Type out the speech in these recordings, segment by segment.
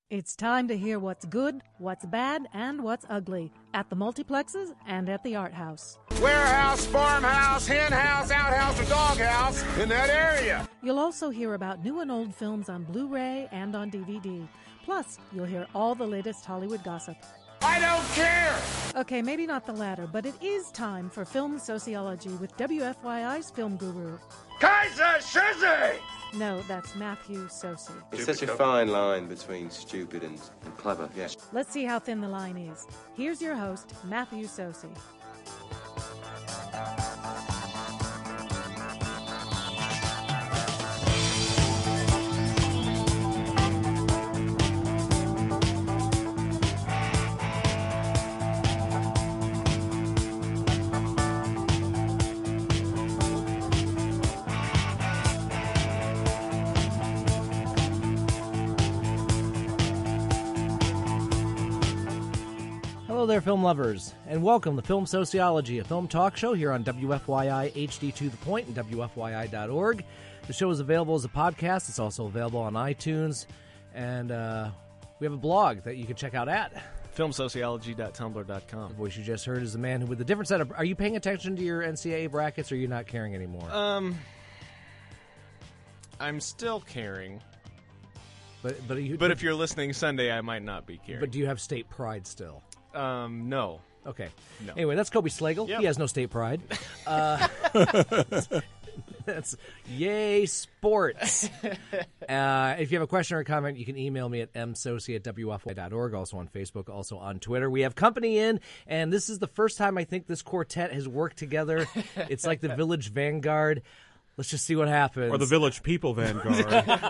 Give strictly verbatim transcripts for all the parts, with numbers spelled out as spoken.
It's time to hear what's good, what's bad, and what's ugly at the multiplexes and at the art house. Warehouse, farmhouse, hen house, outhouse, or doghouse in that area. You'll also hear about new and old films on Blu-ray and on D V D. Plus, you'll hear all the latest Hollywood gossip. I don't care! Okay, maybe not the latter, but it is time for Film Sociology with W F Y I's film guru. Kaiser Shizzy! No, that's Matthew Sosi. It's such a fine line between stupid and, and clever, yes. Let's see how thin the line is. Here's your host, Matthew Sosi. Hello there, film lovers, and welcome to Film Sociology, a film talk show here on W F Y I H D to the Point and W F Y I dot org. The show is available as a podcast. It's also available on iTunes, and uh, we have a blog that you can check out at film sociology dot tumblr dot com. The voice you just heard is the man who, with a different set of... Are you paying attention to your N C double A brackets, or are you not caring anymore? Um, I'm still caring. But but, you, But if you're listening Sunday, I might not be caring. But do you have state pride still? Um, no. Okay. No. Anyway, that's Kobe Slagle. Yep. He has no state pride. Uh, that's yay sports. Uh, if you have a question or a comment, you can email me at m soci at w f y dot org, also on Facebook, also on Twitter. We have company in, and this is the first time I think this quartet has worked together. It's like the Village Vanguard. Let's just see what happens. Or the Village People Vanguard.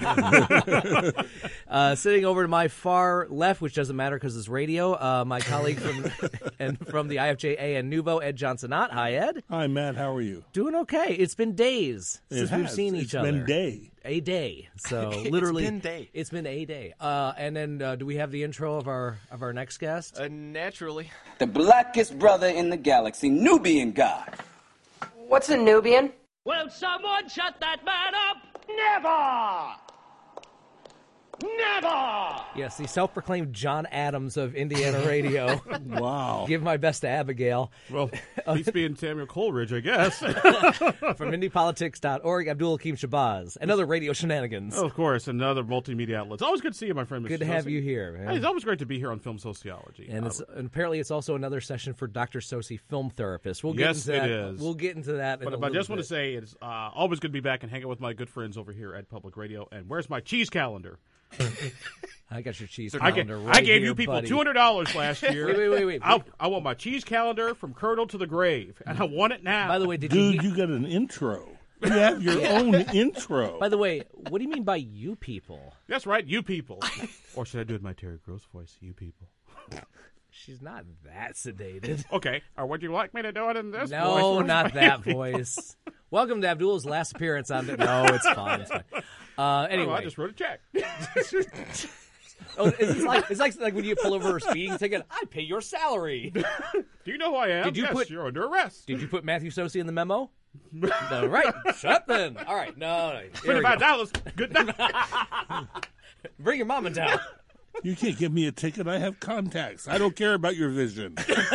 uh, sitting over to my far left, which doesn't matter because it's radio, uh, my colleague from and from the I F J A and Nuvo, Ed Johnson-Ott. Hi, Ed. Hi, Matt. How are you? Doing okay. It's been days It since has. we've seen each it's other. It's been day. A day. So literally, it's been day. It's been a day. Uh, and then, uh, do we have the intro of our of our next guest? Uh, naturally. The blackest brother in the galaxy, Nubian God. What's a Nubian? Will someone shut that man up? Never! Never! Yes, the self-proclaimed John Adams of Indiana radio. Wow. Give my best to Abigail. Well, he's being Samuel Coleridge, I guess. From indie politics dot org, Abdul Hakim Shabazz. And other radio shenanigans. Oh, of course, and other multimedia outlets. Always good to see you, my friend. Mister Good to have Sosi. you here, man. Hey, it's always great to be here on Film Sociology. And, Uh, it's, and apparently it's also another session for Doctor Sosi, film therapist. We'll get Yes, into that. it is. We'll get into that. But in if a I just little want to bit. say, it's uh, always good to be back and hang out with my good friends over here at Public Radio. And where's my cheese calendar? I got your cheese I, calendar. ga- right I gave here, you people buddy. two hundred dollars last year. Wait, wait, wait, wait. I, I want my cheese calendar from cradle to the grave, and I want it now. By the way, did Dude, you? you got an intro. You have your own intro. By the way, what do you mean by you people? That's right, you people. Or should I do it in my Terry Gross voice? You people. She's not that sedated. Okay, or would you like me to do it in this voice? No, Where's not my that you people? voice. Welcome to Abdul's last appearance on. The- no, it's fine. It's fine. Uh, anyway, Oh, I just wrote a check. oh, it's like it's like like when you pull over a speeding ticket. I pay your salary. Do you know who I am? Did you yes, put- you're under arrest. Did you put Matthew Sosi in the memo? No, right. Shut then. All right. No, no. There we twenty-five go. dollars. Good night. Bring your mama down. You can't give me a ticket. I have contacts. I don't care about your vision.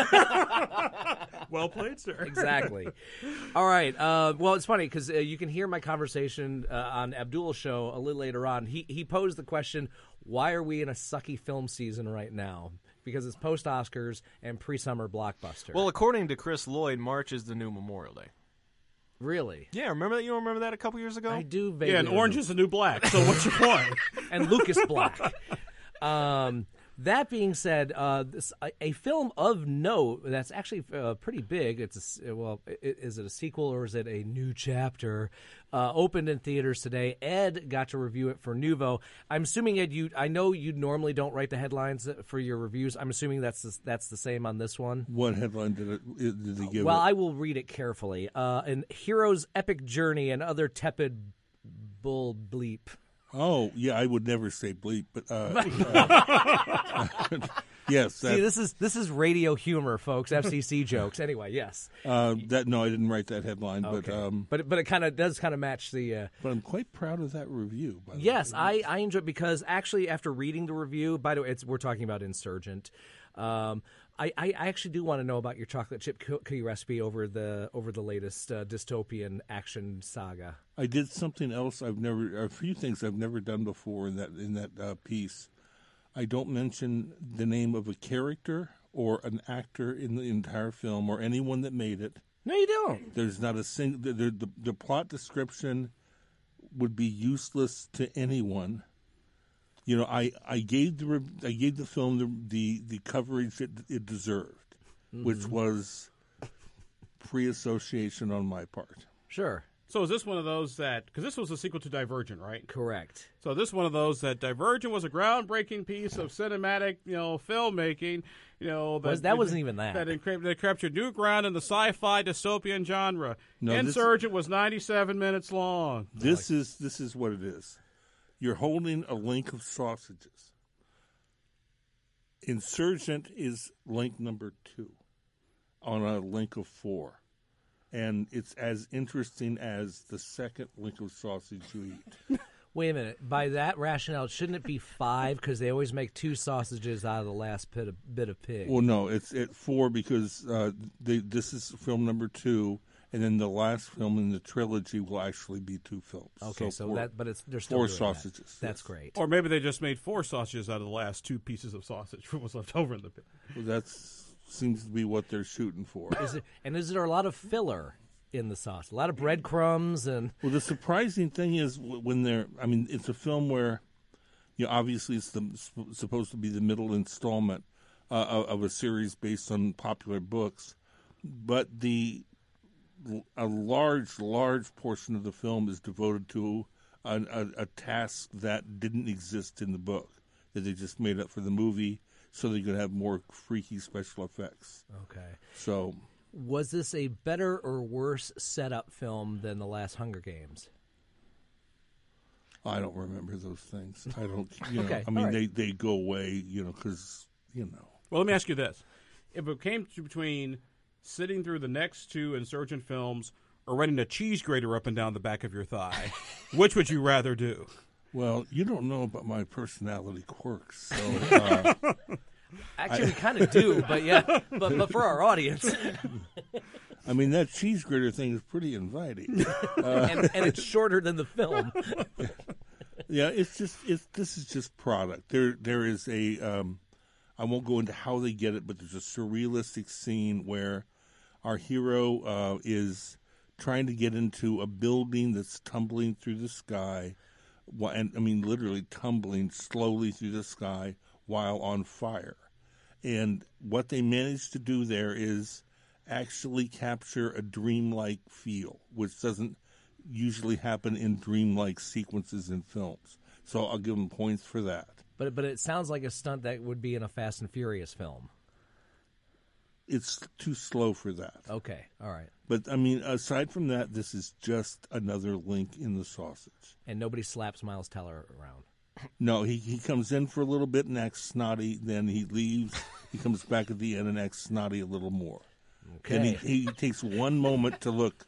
Well played, sir. Exactly. All right. Uh, well, it's funny because uh, you can hear my conversation uh, on Abdul's show a little later on. He he posed the question, why are we in a sucky film season right now? Because it's post-Oscars and pre-summer blockbuster. Well, according to Chris Lloyd, March is the new Memorial Day. Really? Yeah, remember that? You remember that a couple years ago? I do vaguely Yeah, and orange remember. is the new black. So what's your point? And Lucas Black. Um, that being said, uh, this, a, a film of note that's actually uh, pretty big. It's a, well, i- is it a sequel or is it a new chapter? Uh, opened in theaters today. Ed got to review it for Nuvo. I'm assuming Ed, you I know you normally don't write the headlines for your reviews. I'm assuming that's the, that's the same on this one. What headline did it did they give Well, it? I will read it carefully. Uh, an hero's epic journey and other tepid bull bleep. Oh, yeah, I would never say bleep, but uh, uh, Yes. That, See, this is this is radio humor, folks. F C C jokes. Anyway, yes. uh, that no, I didn't write that headline, Okay. but um, but but it kind of does kind of match the. Uh, but I'm quite proud of that review. By the yes, way. I I enjoy because actually after reading the review, by the way, it's we're talking about Insurgent. Um, I, I actually do want to know about your chocolate chip cookie recipe over the over the latest uh, dystopian action saga. I did something else I've never, a few things I've never done before in that in that uh, piece. I don't mention the name of a character or an actor in the entire film or anyone that made it. No, you don't. There's not a single. The, the, the plot description would be useless to anyone. You know, I, I gave the I gave the film the the, the coverage it, it deserved, mm-hmm. which was pre-association on my part. Sure. So is this one of those that, because this was a sequel to Divergent, right? Correct. So this one of those that Divergent was a groundbreaking piece of cinematic, you know, filmmaking, you know. That, was, that wasn't even that. That, encrypt, that captured new ground in the sci-fi dystopian genre. No, Insurgent this, was ninety-seven minutes long. This is this is what it is. You're holding a link of sausages. Insurgent is link number two on a link of four. And it's as interesting as the second link of sausage you eat. Wait a minute. By that rationale, shouldn't it be five? Because they always make two sausages out of the last bit of, bit of pig. Well, no, it's at four because uh, they, this is film number two, and then the last film in the trilogy will actually be two films. Okay, so, so four, that, but it's they're still four doing sausages. That. That's yes. great. Or maybe they just made four sausages out of the last two pieces of sausage for what's left over in the pig. Well, that's seems to be what they're shooting for. Is it, and is there a lot of filler in the sauce? A lot of breadcrumbs and. Well, the surprising thing is when they're. I mean, it's a film where, you know, obviously it's the, supposed to be the middle installment uh, of a series based on popular books, but the a large, large portion of the film is devoted to a, a, a task that didn't exist in the book that they just made up for the movie, so they could have more freaky special effects. Okay. So. Was this a better or worse setup film than the last Hunger Games? I don't remember those things. I don't, you know, okay, I mean, right. they, they go away, you know, because, you know. Well, let me ask you this. If it came to between sitting through the next two Insurgent films or running a cheese grater up and down the back of your thigh, which would you rather do? Well, you don't know about my personality quirks, so... Uh, Actually, I, we kind of do, but yeah, but, but for our audience. I mean, that cheese grater thing is pretty inviting. Uh, and, and it's shorter than the film. Yeah, it's just, it's, this is just product. There, There is a, um, I won't go into how they get it, but there's a surrealistic scene where our hero uh, is trying to get into a building that's tumbling through the sky, and I mean, literally tumbling slowly through the sky while on fire. And what they managed to do there is actually capture a dreamlike feel, which doesn't usually happen in dreamlike sequences in films. So I'll give them points for that. But but it sounds like a stunt that would be in a Fast and Furious film. It's too slow for that. Okay, all right. But, I mean, aside from that, this is just another link in the sausage. And nobody slaps Miles Teller around. No, he, he comes in for a little bit and acts snotty. Then he leaves. He comes back at the end and acts snotty a little more. Okay. And he, he takes one moment to look,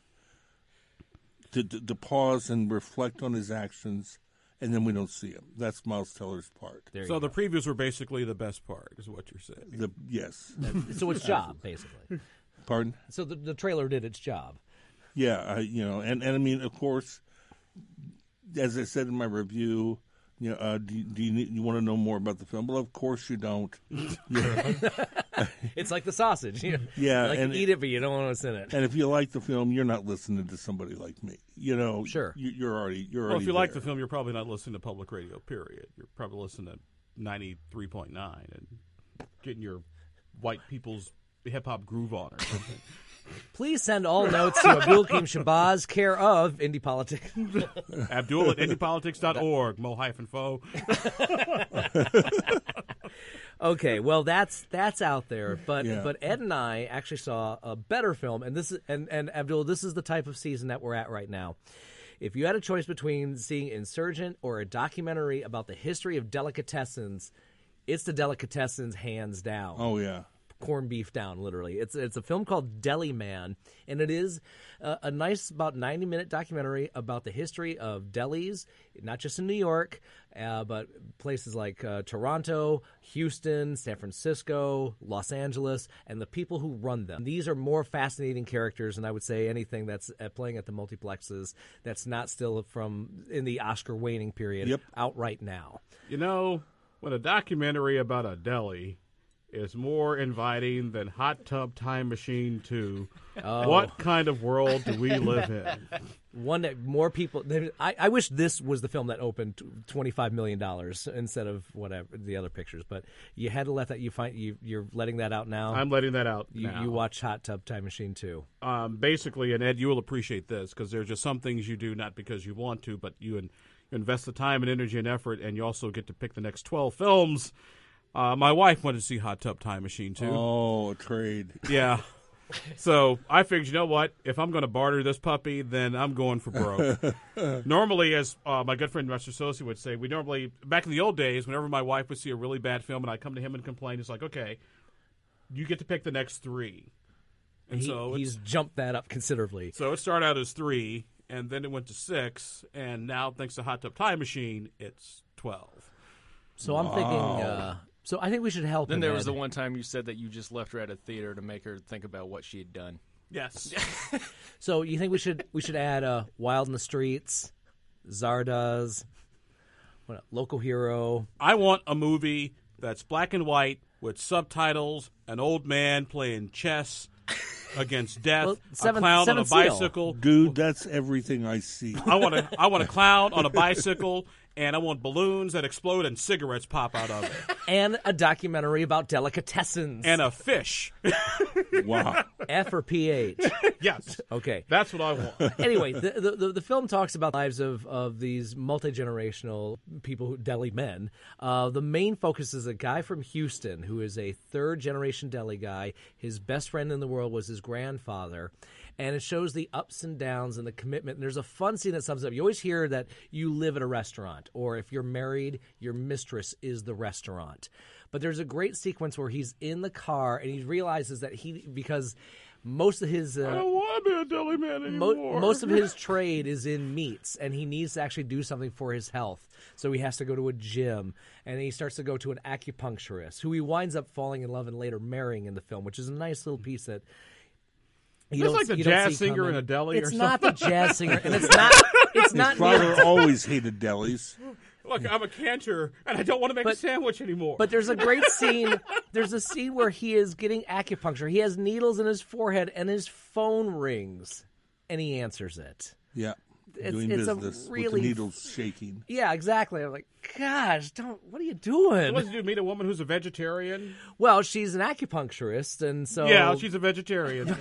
to, to to pause and reflect on his actions, and then we don't see him. That's Miles Teller's part. There so you the go. previews were basically the best part, is what you're saying. The yes. So it's job, basically. Pardon? So the, the trailer did its job. Yeah, I, you know, and, and I mean, of course, as I said in my review, you know, uh, do, do you need, you want to know more about the film? Well, of course you don't. Yeah. It's like the sausage. You, Yeah, you like and to eat it, but you don't want what's in it. And if you like the film, you're not listening to somebody like me. You know, Sure. You, you're already you're Well, already if you like there. the film, you're probably not listening to public radio, period. You're probably listening to ninety-three point nine and getting your white people's hip-hop groove on or something. Please send all notes to Abdul Karim Shabazz, care of Indie Politics. Abdul at indie politics dot org, mo hyphen foe. Okay, well that's that's out there, but Yeah. but Ed and I actually saw a better film, and this is and, and Abdul, this is the type of season that we're at right now. If you had a choice between seeing Insurgent or a documentary about the history of delicatessens, it's the delicatessens hands down. Oh yeah. Corned beef down, literally. It's it's a film called Deli Man, and it is a, a nice, about ninety minute documentary about the history of delis, not just in New York, uh, but places like uh, Toronto, Houston, San Francisco, Los Angeles, and the people who run them. These are more fascinating characters, and I would say anything that's uh, playing at the multiplexes that's not still from in the Oscar waning period Yep. out right now. You know, when a documentary about a deli is more inviting than Hot Tub Time Machine two, Oh. what kind of world do we live in? One that more people. I, I wish this was the film that opened twenty-five million dollars instead of whatever the other pictures. But you had to let that. You find you you're letting that out now. I'm letting that out You, now. you watch Hot Tub Time Machine too. Um, basically, and Ed, you will appreciate this because there's just some things you do not because you want to, but you, in, you invest the time and energy and effort, and you also get to pick the next twelve films. Uh, my wife wanted to see Hot Tub Time Machine too. Oh, a trade. Yeah. So I figured, you know what? If I'm going to barter this puppy, then I'm going for broke. Normally, as uh, my good friend Mister Sosi would say, we normally, back in the old days, whenever my wife would see a really bad film and I'd come to him and complain, it's like, okay, you get to pick the next three. And He- so he's it's, jumped that up considerably. so it started out as three, and then it went to six, and now, thanks to Hot Tub Time Machine, it's twelve. So I'm thinking. Uh, so I think we should help. Then him, there was Ed. the one time you said that you just left her at a theater to make her think about what she had done. Yes. So you think we should we should add uh, Wild in the Streets, Zardoz, what, Local Hero. I want a movie that's black and white with subtitles, an old man playing chess against death, Well, a Seventh- clown on a Seventh Seal. bicycle. Dude, that's everything I see. I want a I want a clown on a bicycle, and I want balloons that explode and cigarettes pop out of it, And a documentary about delicatessens. and a fish. Wow. F or P H. Yes, Okay. that's what I want. Anyway, the, the the the film talks about the lives of, of these multi-generational people, who, deli men. Uh, the main focus is a guy from Houston who is a third-generation deli guy. His best friend in the world was his grandfather. And it shows the ups and downs and the commitment. And there's a fun scene that sums up. You always hear that you live at a restaurant, or if you're married, your mistress is the restaurant. But there's a great sequence where he's in the car and he realizes that he, because most of his uh, I don't want to be a deli man anymore. Mo- most of his trade is in meats, and he needs to actually do something for his health. So he has to go to a gym, and he starts to go to an acupuncturist, who he winds up falling in love and later marrying in the film, which is a nice little piece that you It's don't- like the you don't jazz see singer coming. in a deli It's or not something. the jazz singer, and it's not. It's His not. father nearly- always hated delis. Look, I'm a cantor, and I don't want to make a But- sandwich anymore. But there's a great scene. There's a scene where he is getting acupuncture. He has needles in his forehead, and his phone rings, and he answers it. Yeah. It's- Doing it's a business really- with the needles shaking. Yeah, exactly. I'm like, gosh, don't. What are you What doing? does it do? Meet a woman who's a vegetarian? Well, she's an acupuncturist, and so Yeah, she's a vegetarian.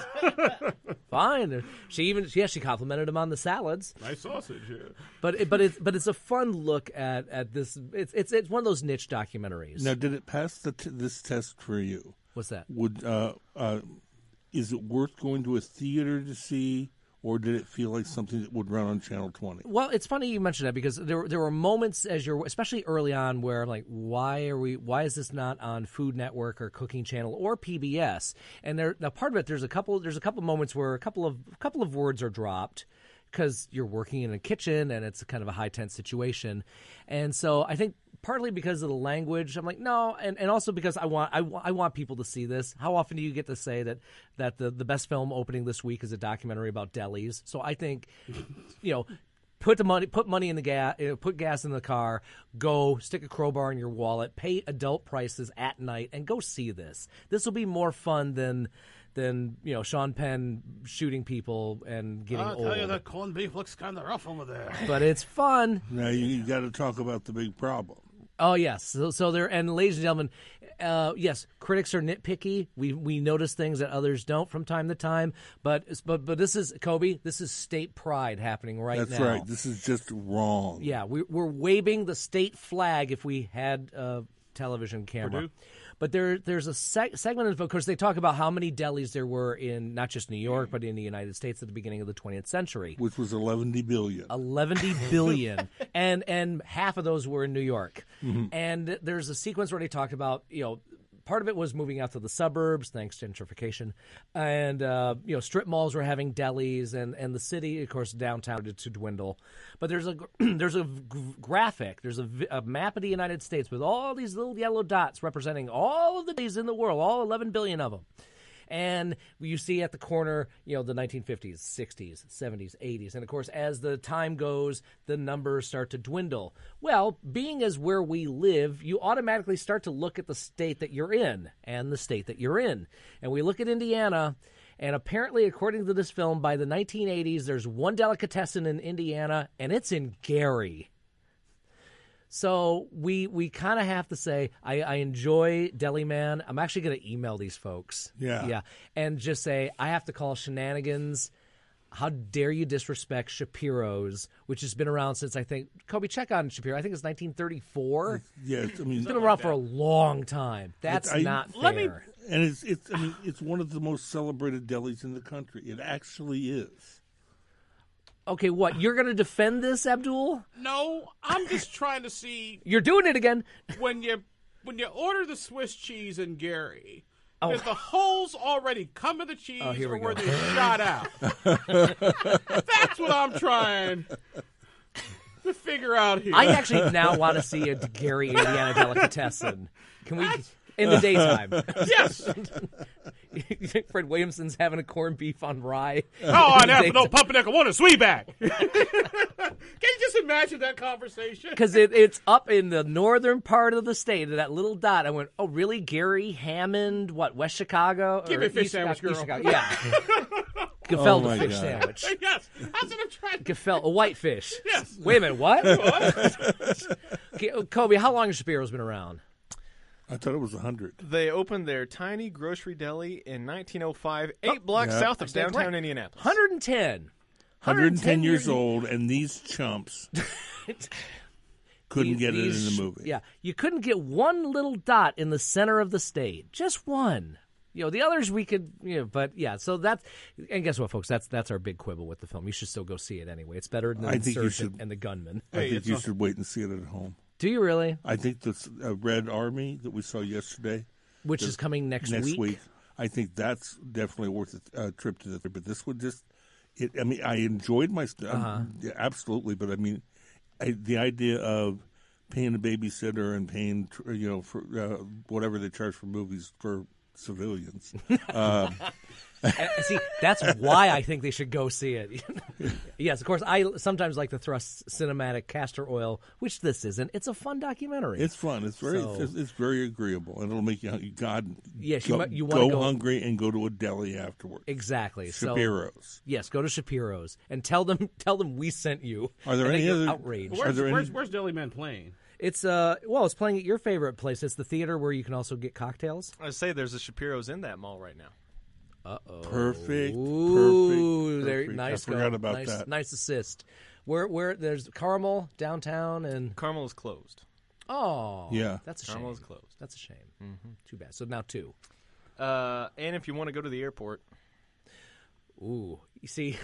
fine. She even yeah, she complimented him on the salads. Nice sausage. Yeah. But it, but it's but it's a fun look at, at this. It's it's it's one of those niche documentaries. Now, did it pass the t- this test for you? What's that? Would uh, uh, is it worth going to a theater to see, or did it feel like something that would run on Channel twenty? Well, it's funny you mentioned that because there there were moments as you're, especially early on, where I'm like, why are we? Why is this not on Food Network or Cooking Channel or P B S? And there, now part of it, there's a couple, there's a couple moments where a couple of a couple of words are dropped because you're working in a kitchen and it's kind of a high tense situation, and so I think partly because of the language, I'm like, no, and, and also because I want I, wa- I want people to see this. How often do you get to say that that the, the best film opening this week is a documentary about delis? So I think, you know, put the money put money in the gas, put gas in the car, go stick a crowbar in your wallet, pay adult prices at night, and go see this. This will be more fun than than you know Sean Penn shooting people and getting I'll old. tell you, that corned beef looks kind of rough over there. But it's fun. Now you, you got to talk about the big problem. Oh yes, so, so there. And ladies and gentlemen, uh, yes, critics are nitpicky. We we notice things that others don't from time to time. But but but this is Kobe. This is state pride happening right That's now. right. This is just wrong. Yeah, we, we're waving the state flag. If we had uh, television camera. Purdue? But there, there's a seg- segment of, of course, they talk about how many delis there were in not just New York, but in the United States at the beginning of the twentieth century. Which was eleven billion. eleven billion. and and half of those were in New York. Mm-hmm. And there's a sequence where they talked about, you know, part of it was moving out to the suburbs, thanks to gentrification. And, uh, you know, strip malls were having delis, and, and the city, of course, downtown started to dwindle. But there's a there's a g- graphic, there's a, v- a map of the United States with all these little yellow dots representing all of the delis in the world, all eleven billion of them. And you see at the corner, you know, the nineteen fifties, sixties, seventies, eighties. And, of course, as the time goes, the numbers start to dwindle. Well, being as where we live, you automatically start to look at the state that you're in and the state that you're in. And we look at Indiana, and apparently, according to this film, by the nineteen eighties, there's one delicatessen in Indiana, and it's in Gary. So we we kind of have to say, I, I enjoy Deli Man. I'm actually going to email these folks. Yeah. Yeah. And just say, I have to call Shenanigans. How dare you disrespect Shapiro's, which has been around since, I think, Kobe, check on Shapiro. I think it's nineteen thirty-four. Yeah, I mean, It's been around for a long time. That's I- not fair. let me- And it's it's I mean it's one of the most celebrated delis in the country. It actually is. Okay, what? You're going to defend this, Abdul? No, I'm just trying to see You're doing it again. when you when you order the Swiss cheese in Gary. Oh. Does the holes already come in the cheese, Oh, here or we were go. they shot out? That's what I'm trying to figure out here. I actually now want to see a Gary, Indiana delicatessen. Can we, in the daytime? Yes. You think Fred Williamson's having a corned beef on rye? Oh, In the and no daytime? pumpernickel, one a sweetback. Can you just imagine that conversation? Because it, it's up in the northern part of the state, of that little dot. I went, oh, really? Gary, Hammond, what, West Chicago? Give Or me a fish East sandwich, Chicago- East girl. Chicago. Yeah. Oh, Gefilte my fish God. sandwich. Yes, that's what I'm trying to Gefilte, a white fish. Yes. Wait a minute, what? Okay, Kobe, how long has Shapiro's been around? I thought it was a hundred. They opened their tiny grocery deli in nineteen oh five, eight blocks Yeah. south of stand downtown correct. Indianapolis. one hundred ten. one hundred ten years years old, and these chumps couldn't These- get it in these- the movie. Yeah, you couldn't get one little dot in the center of the state, just one. You know, the others we could, you know, but yeah. So that's, and guess what, folks? That's that's our big quibble with the film. You should still go see it anyway. It's better than I think you Insurgent should- and The Gunman. I Hey, think it's you a- should wait and see it at home. Do you really? I think the uh, Red Army that we saw yesterday, Which the- is coming next, next week. I think that's definitely worth a uh, trip to the theater. But this would just, it. I mean, I enjoyed my stuff, Uh-huh. yeah, absolutely. But I mean, I, the idea of paying a babysitter and paying, tr- you know, for uh, whatever they charge for movies for civilians. um, And, see, that's why I think they should go see it. Yes, of course. I sometimes like to thrust cinematic castor oil, which this isn't. It's a fun documentary. It's fun. It's very, So- it's, it's very agreeable, and it'll make you, God, Yes, you go, might- you wanna go, go- hungry and go to a deli afterwards. Exactly. So- Shapiro's. Yes, go to Shapiro's and tell them tell them we sent you. Are there and any they get other- outraged? Are Where's, there any- where's, where's Deli Man playing? It's uh well, it's playing at your favorite place. It's the theater where you can also get cocktails. I say there's a Shapiro's in that mall right now. Uh oh. Perfect. Ooh, perfect. there, perfect. nice. I forgot go. about nice, that. Nice assist. Where where there's Carmel downtown and Carmel is closed. oh Yeah. that's a shame. Carmel is closed. That's a shame. Mm-hmm. Too bad. So now two. Uh, and if you want to go to the airport, Ooh, you see.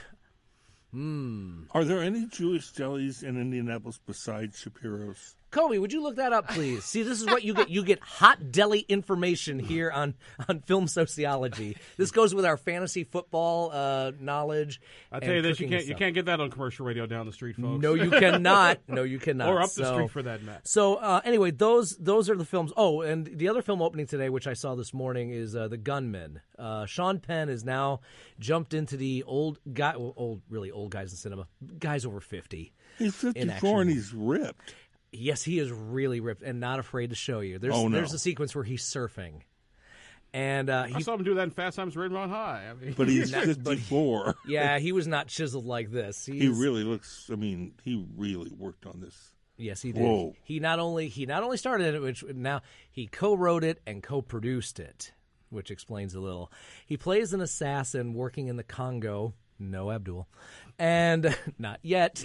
Hmm. Are there any Jewish delis in Indianapolis besides Shapiro's? Kobe, would you look that up, please? See, this is what you get. You get hot deli information here on, on Film Sociology. This goes with our fantasy football uh, knowledge. I tell and you this, you cooking can't you stuff. can't get that on commercial radio down the street, folks. No, you cannot. No, you cannot. Or up the So- street for that matter. So uh, anyway, those those are the films. Oh, and the other film opening today, which I saw this morning, is uh, The Gunman. Uh, Sean Penn has now jumped into the old guy, well, old really old guys in cinema, guys over fifty. He's in fifty-four and action. he's ripped. Yes, he is really ripped and not afraid to show you. There's Oh, no. there's a sequence where he's surfing, and uh, I he saw him do that in Fast Times at Ridgemont High. I mean, But he's Not- but- fifty-four. yeah, he was not chiseled like this. He's, He really looks. I mean, he really worked on this. Yes, he did. Whoa. He not only he not only started it, which now he co-wrote it and co-produced it, which explains a little. He plays an assassin working in the Congo, No Abdul. And not yet.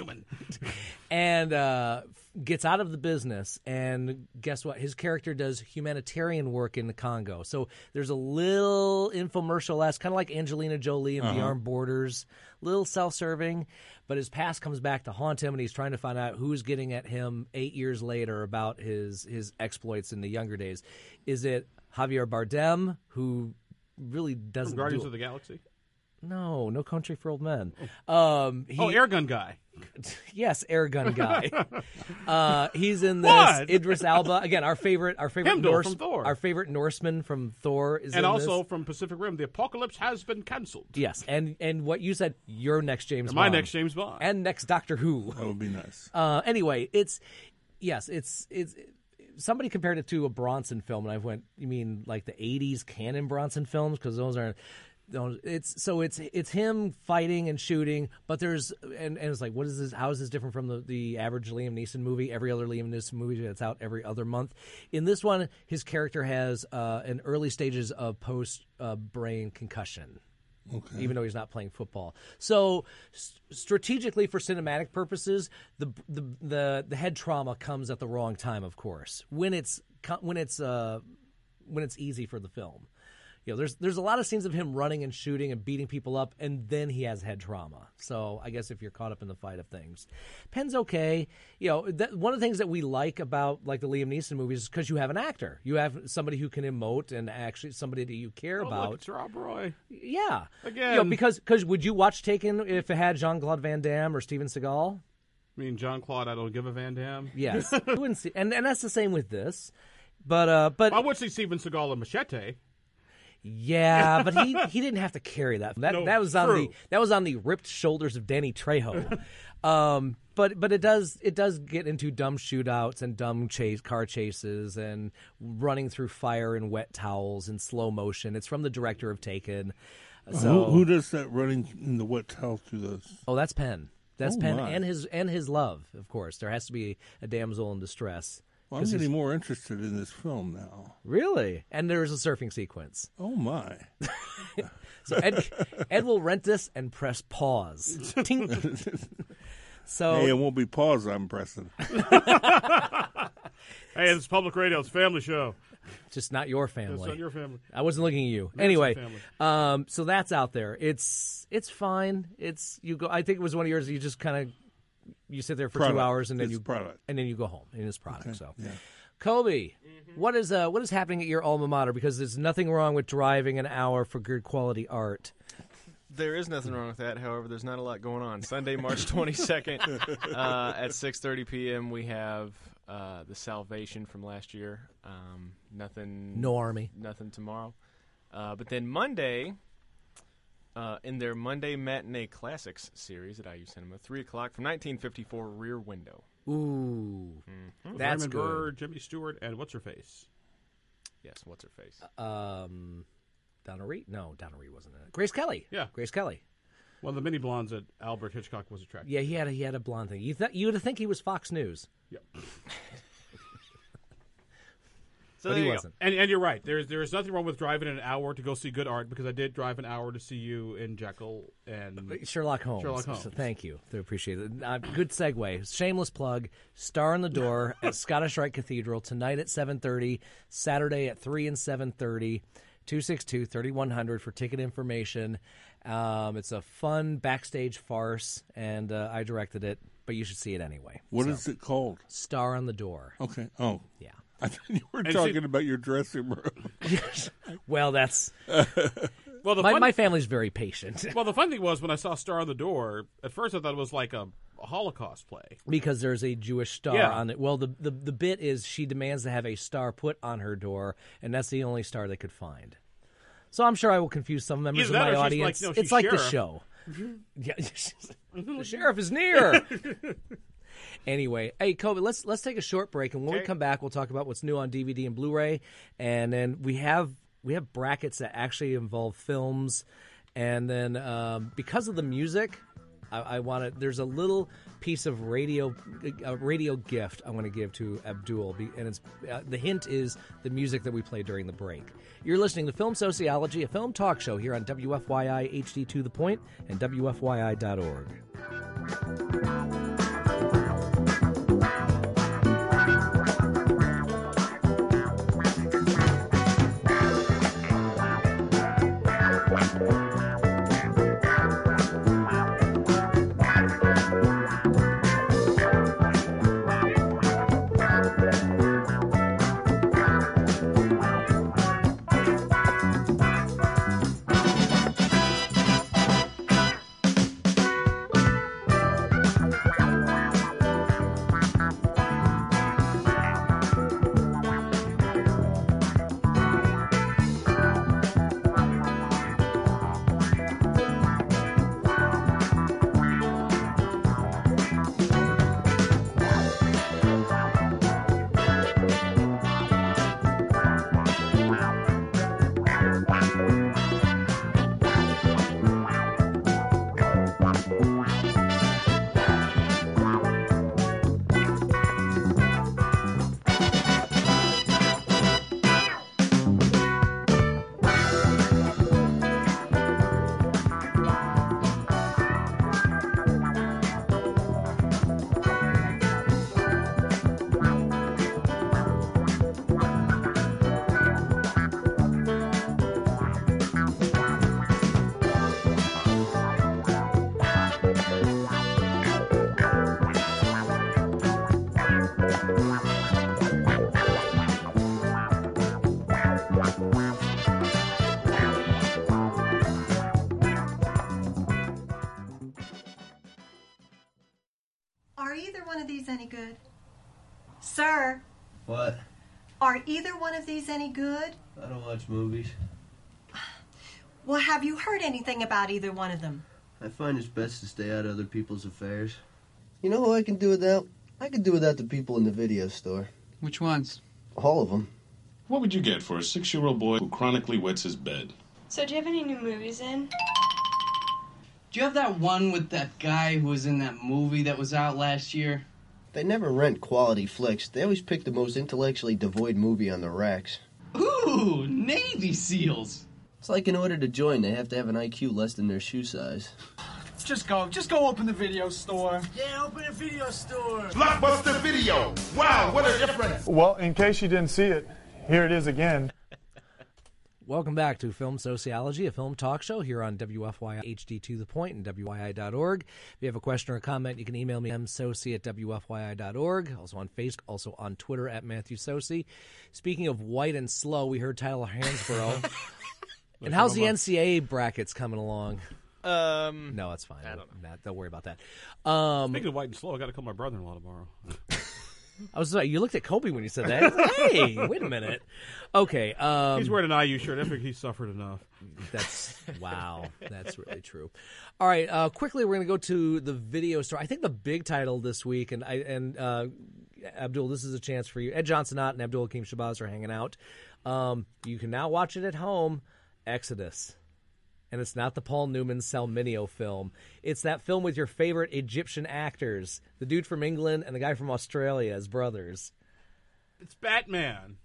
And uh, gets out of the business. And guess what? His character does humanitarian work in the Congo. So there's a little infomercial-esque, kind of like Angelina Jolie in Uh-huh. Beyond Borders. Little self-serving. But his past comes back to haunt him, and he's trying to find out who's getting at him eight years later about his, his exploits in the younger days. Is it Javier Bardem, who really doesn't From Guardians do of the Galaxy? No, No Country for Old Men. Um, he, Oh, Airgun guy. Yes, Airgun guy. uh, he's in this. What? Idris Elba again. Our favorite, our favorite Heimdall Norse, from Thor. our favorite Norseman from Thor is And in also this. from Pacific Rim, the apocalypse has been canceled. Yes, and and what you said, your next James My Bond, next James Bond. and next Doctor Who. That would be nice. Uh, anyway, it's yes, it's it's. Somebody compared it to a Bronson film, and I went, "You mean like the eighties canon Bronson films? Because those aren't." Those, it's so it's it's him fighting and shooting, but there's and, and it's like, what is this? How is this different from the, the average Liam Neeson movie? Every other Liam Neeson movie that's out every other month. In this one, his character has uh, an early stages of post uh, brain concussion. Okay. Even though he's not playing football. So s- strategically for cinematic purposes, the, the the the head trauma comes at the wrong time, of course. When it's when it's uh, when it's easy for the film. You know, there's there's a lot of scenes of him running and shooting and beating people up, and then he has head trauma. So I guess if you're caught up in the fight of things, Penn's okay. You know, that, one of the things that we like about like the Liam Neeson movies is because you have an actor, you have somebody who can emote and actually somebody that you care Oh, about. look, it's Rob Roy. Yeah, Again. You know, because because would you watch Taken if it had Jean-Claude Van Damme or Steven Seagal? I mean, John Claude, I don't give a Van Damme. Yes, you wouldn't see, and and that's the same with this. But uh, but I would see Steven Seagal and Machete. yeah, but he, he didn't have to carry that. That No, that was on true. the that was on the ripped shoulders of Danny Trejo. um, but but it does it does get into dumb shootouts and dumb chase car chases and running through fire in wet towels in slow motion. It's from the director of Taken. So who, who does that running in the wet towel through those? oh, that's Penn. That's Oh, Penn my. and his and his love, of course. There has to be a damsel in distress. Well, I'm 'Cause he's- getting more interested in this film now. Really? And there's a surfing sequence. Oh, my. So Ed, Ed will rent this and press pause. Ting. So Hey, it won't be pause I'm pressing. Hey, this is public radio. It's a family show. just not your It's family. not your family. I wasn't looking at you. Nancy Anyway, family. um, so that's out there. It's it's fine. It's you go. I think it was one of yours. You just kind of you sit there for Product. two hours and then It's you product. and then you go home. And it's product. Okay, So, yeah. Kobe, what is uh what is happening at your alma mater? Because there's nothing wrong with driving an hour for good quality art. There is nothing wrong with that. However, there's not a lot going on. Sunday, March twenty-second, uh, at six thirty p.m., we have uh, the Salvation from last year. Um, nothing. No Army. Nothing tomorrow. Uh, but then Monday, uh, in their Monday Matinee Classics series at I U Cinema, three o'clock from nineteen fifty-four, Rear Window. Ooh, With that's Raymond good. Burr, Jimmy Stewart, and what's her face? Yes, what's her face? Um, Donna Reed? No, Donna Reed wasn't in it. Grace Kelly. Yeah. Grace Kelly. One of the mini blondes that Albert Hitchcock was attracted Yeah, he had a, he had a blonde thing. You th- you would think he was Fox News, to. Yeah. So but there he you go. wasn't. And and you're right. There's there is nothing wrong with driving an hour to go see good art because I did drive an hour to see you in Jekyll and Sherlock Holmes. Sherlock Holmes. So thank you. I appreciate it. Uh, good segue. Shameless plug. Star on the Door at Scottish Rite Cathedral tonight at seven thirty, Saturday at three and seven thirty, two six two, three one zero zero for ticket information. Um, it's a fun backstage farce, and uh, I directed it, but you should see it anyway. What So, is it called? Star on the Door. Okay. Oh. Yeah. I thought you were And talking see- about your dressing room. Well, that's well the my, fun, my family's very patient. well the fun thing was when I saw Star on the Door. At first I thought it was like a, a Holocaust play. Because there's a Jewish star Yeah. on it. Well, the, the the bit is she demands to have a star put on her door, and that's the only star they could find. So I'm sure I will confuse some members Either of that my or she's audience. like, no, it's she's like the sheriff. show. Yeah, the sheriff is near. Anyway, hey Kobe, let's let's take a short break, and when we Okay. come back, we'll talk about what's new on D V D and Blu-ray, and then we have we have brackets that actually involve films, and then um, because of the music. I, I want to. There's a little piece of radio, a radio gift I want to give to Abdul, and it's uh, the hint is the music that we played during the break. You're listening to Film Sociology, a film talk show here on W F Y I H D To The Point and W F Y I dot org. Are either one of these any good? Sir? What? Are either one of these any good? I don't watch movies. Well, have you heard anything about either one of them? I find it's best to stay out of other people's affairs. You know who I can do without? I can do without the people in the video store. Which ones? All of them. What would you get for a six-year-old boy who chronically wets his bed? So do you have any new movies in? Do you have that one with that guy who was in that movie that was out last year? They never rent quality flicks. They always pick the most intellectually devoid movie on the racks. Ooh, Navy SEALs. It's like in order to join, they have to have an I Q less than their shoe size. Just go. Just go open the video store. Yeah, open a video store. Blockbuster Video. Wow, what a difference. Well, in case you didn't see it, here it is again. Welcome back to Film Sociology, a film talk show here on W F Y I H D To The Point and W Y I dot org. If you have a question or a comment, you can email me, m soci at W F Y I dot org. Also on Facebook, also on Twitter at Matthew Soci. Speaking of white and slow, we heard Tyler Hansborough. And how's the N C A A brackets coming along? Um, no, it's fine. I don't know. Not, don't worry about that. Um, Speaking of white and slow, I got to call my brother-in-law tomorrow. I was like, you looked at Kobe when you said that. Hey, wait a minute. Okay. Um, he's wearing an I U shirt. I think he suffered enough. That's wow. That's really true. All right. Uh, quickly, we're going to go to the video store. I think the big title this week, and I and uh, Abdul, this is a chance for you. Ed Johnsonott and Abdul Hakim Shabazz are hanging out. Um, you can now watch it at home. Exodus. And it's not the Paul Newman Salminio film. It's that film with your favorite Egyptian actors. The dude from England and the guy from Australia as brothers. It's Batman.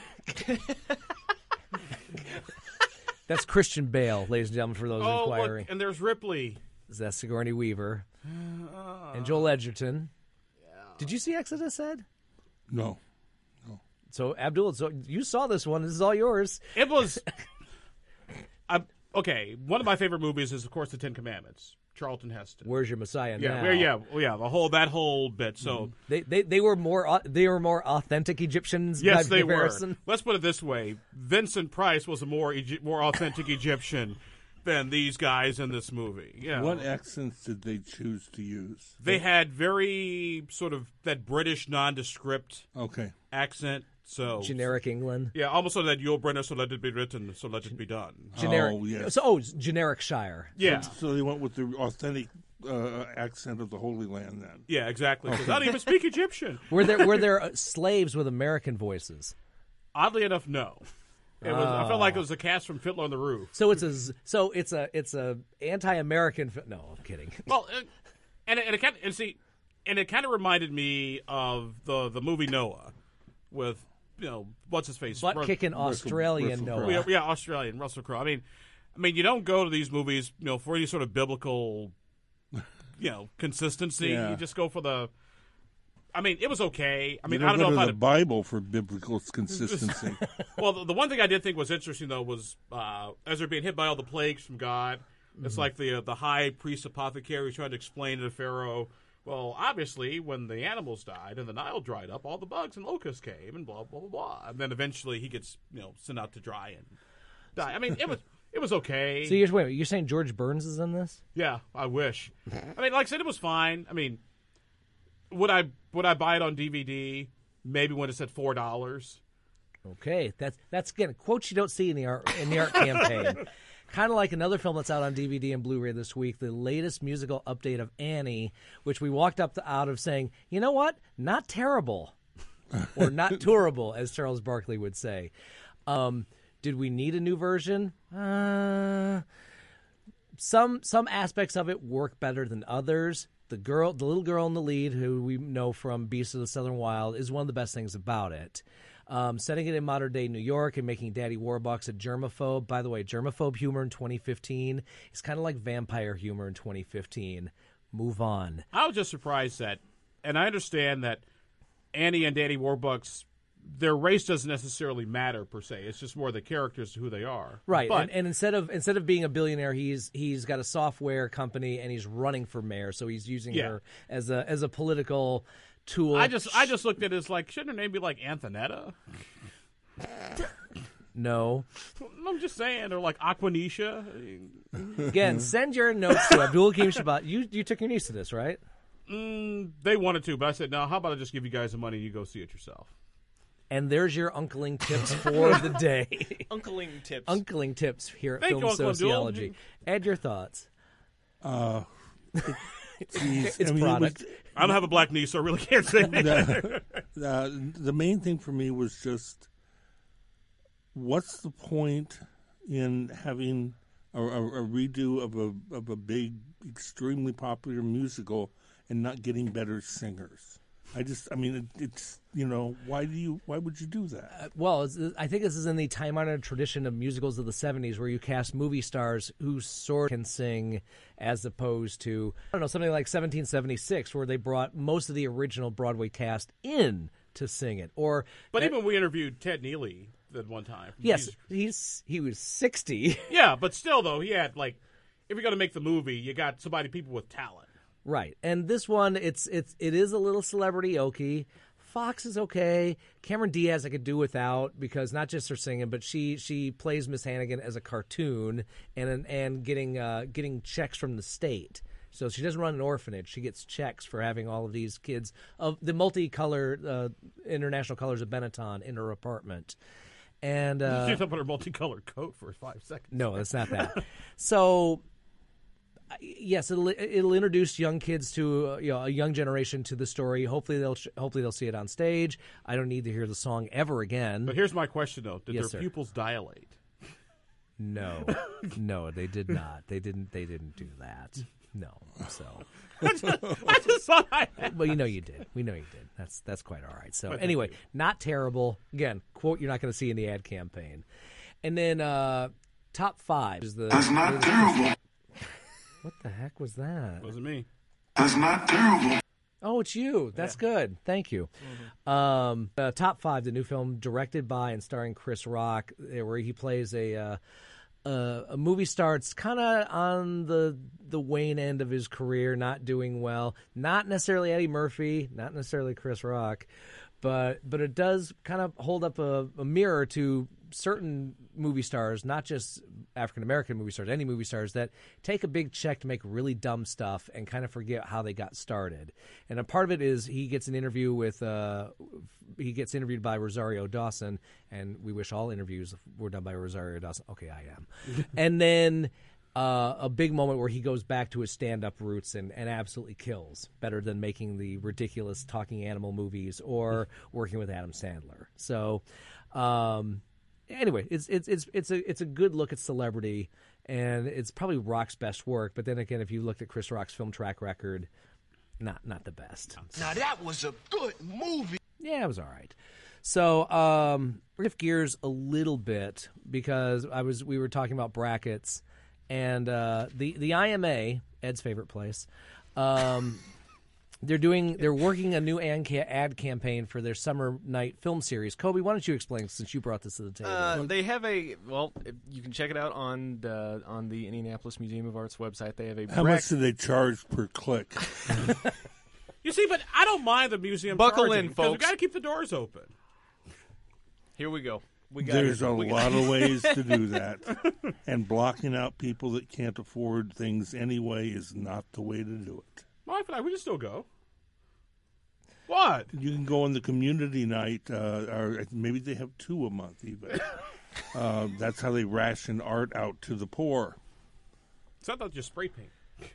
That's Christian Bale, ladies and gentlemen, for those oh, inquiring. Look, and there's Ripley. That's Sigourney Weaver. Uh, and Joel Edgerton. Yeah. Did you see Exodus, Ed? No. No. So, Abdul, so you saw this one. This is all yours. It was... I, okay, one of my favorite movies is, of course, The Ten Commandments. Charlton Heston. Where's your Messiah yeah, now? Yeah, yeah, yeah. The whole that whole bit. So mm-hmm. they, they they were more they were more authentic Egyptians. Yes, by they comparison. were. Let's put it this way: Vincent Price was a more more authentic Egyptian than these guys in this movie. Yeah. What accents did they choose to use? They had very sort of that British nondescript okay. accent. So generic England. Yeah, almost so that you'll Brenner, so let it be written, so let it be done. Generic. Oh, yes. So, oh, generic Shire. Yeah. So, so they went with the authentic uh, accent of the Holy Land then. Yeah, exactly. Okay. I don't even speak Egyptian. Were there were there uh, slaves with American voices? Oddly enough, no. It was. Oh. I felt like it was a cast from Fiddler on the Roof. So it's a so it's a it's a anti-American. Fi- no, I'm kidding. Well, uh, And, and it kind of, and see, and it kind of reminded me of the the movie Noah, with you know what's his face, butt kicking Australian Russell, Noah. Yeah, yeah, Australian Russell Crowe. I mean, I mean, you don't go to these movies, you know, for any sort of biblical, you know, consistency. Yeah. You just go for the. I mean, it was okay. I mean, you don't I don't go know to if the I'd, Bible for biblical consistency. Well, the, the one thing I did think was interesting though was uh, as they're being hit by all the plagues from God, it's Mm-hmm. like the uh, the high priest apothecary trying to explain to the Pharaoh. Well, obviously, when the animals died and the Nile dried up, all the bugs and locusts came, and blah blah blah blah. And then eventually he gets you know sent out to dry and die. I mean, it was it was okay. So you're wait, you're saying George Burns is in this? Yeah, I wish. I mean, like I said, it was fine. I mean, would I would I buy it on D V D? Maybe when it's at four dollars. Okay, that's that's again quotes you don't see in the art in the art campaign. Kind of like another film that's out on D V D and Blu-ray this week, the latest musical update of Annie, which we walked up to, out of saying, you know what, not terrible, or not tourable, as Charles Barkley would say. Um, did we need a new version? Uh, some some aspects of it work better than others. The girl, the little girl in the lead, who we know from Beasts of the Southern Wild, is one of the best things about it. Um, setting it in modern-day New York and making Daddy Warbucks a germaphobe. By the way, germaphobe humor in twenty fifteen is kind of like vampire humor in twenty fifteen. Move on. I was just surprised that, and I understand that Annie and Daddy Warbucks, their race doesn't necessarily matter per se. It's just more the characters who they are. Right, But and, and instead of instead of being a billionaire, he's he's got a software company and he's running for mayor. So he's using Yeah. her as a as a political tool. I just I just looked at it as like, shouldn't her name be like Anthonetta? No. I'm just saying, or like Aquanisha. Again, send your notes to Abdul Hakim Shabbat. You you took your niece to this, right? Mm, they wanted to, but I said, no, how about I just give you guys the money and you go see it yourself? And there's your uncling tips for the day. Uncling tips. Uncling tips here at Thank Film you, Uncle Sociology. Abdul. Add your thoughts. Uh, geez, It's I mean, product. It was, I don't have a black niece, so I really can't say the, uh, the main thing for me was just, what's the point in having a, a, a redo of a of a big, extremely popular musical and not getting better singers? I just, I mean, it, it's, you know, why do you, why would you do that? Uh, well, it's, I think this is in the time-honored tradition of musicals of the seventies, where you cast movie stars who sort of can sing, as opposed to, I don't know, something like seventeen seventy-six, where they brought most of the original Broadway cast in to sing it. Or, But uh, even we interviewed Ted Neely at one time. yes, He's- he's he was sixty. yeah, but still, though, he had, like, if you're going to make the movie, you got somebody, people with talent. Right, and this one, it's it's it is a little celebrity oaky. Fox is okay. Cameron Diaz I could do without, because not just her singing, but she she plays Miss Hannigan as a cartoon and and getting uh, getting checks from the state. So she doesn't run an orphanage. She gets checks for having all of these kids of the multicolored uh, international colors of Benetton in her apartment. And uh, She's up in her multicolored coat for five seconds. no, it's not that. So. Yes, it'll it'll introduce young kids to uh, you know a young generation to the story. Hopefully they'll hopefully they'll see it on stage. I don't need to hear the song ever again. But here's my question, though. Did Yes, their sir. pupils dilate? No, no, they did not. They didn't. They didn't do that. No. So. I just, I just thought I had. Well, you know you did. We know you did. That's that's quite all right. So But anyway, thank you. not terrible. Again, quote you're not going to see in the ad campaign. And then uh, top five is the. That's not terrible. What the heck was that? Wasn't me. That's not terrible. Oh, it's you. That's good. Thank you. Mm-hmm. Um, uh, top five, the new film directed by and starring Chris Rock, uh, where he plays a uh, uh, a movie star. It's kind of on the the wane end of his career, not doing well. Not necessarily Eddie Murphy, not necessarily Chris Rock, but but it does kind of hold up a, a mirror to certain movie stars, not just African American movie stars, any movie stars that take a big check to make really dumb stuff and kind of forget how they got started. And a part of it is he gets an interview with uh, he gets interviewed by Rosario Dawson, and we wish all interviews were done by Rosario Dawson. Okay, I am. And then uh, a big moment where he goes back to his stand-up roots and, and absolutely kills, better than making the ridiculous talking animal movies or working with Adam Sandler. So. Um, Anyway, it's it's it's it's a it's a good look at celebrity, and it's probably Rock's best work. But then again, if you looked at Chris Rock's film track record, not not the best. Now that was a good movie. Yeah, it was all right. So um, we're gonna shift gears a little bit because I was we were talking about brackets and uh, the the I M A, Ed's favorite place. Um, they're doing they're working a new ad, ca- ad campaign for their summer night film series. Kobe, why don't you explain since you brought this to the table? Uh, they have a well, you can check it out on the on the Indianapolis Museum of Art's website. They have a how bracket. much do they charge per click? You see, but I don't mind the museum. Buckle charging, in, because we folks. got to keep the doors open. Here we go. We got There's it. a We got lot it. of ways to do that, and blocking out people that can't afford things anyway is not the way to do it. My wife and I, we can still go. What? You can go on the community night, uh, or maybe they have two a month even. uh, that's how they ration art out to the poor. It's not just spray paint.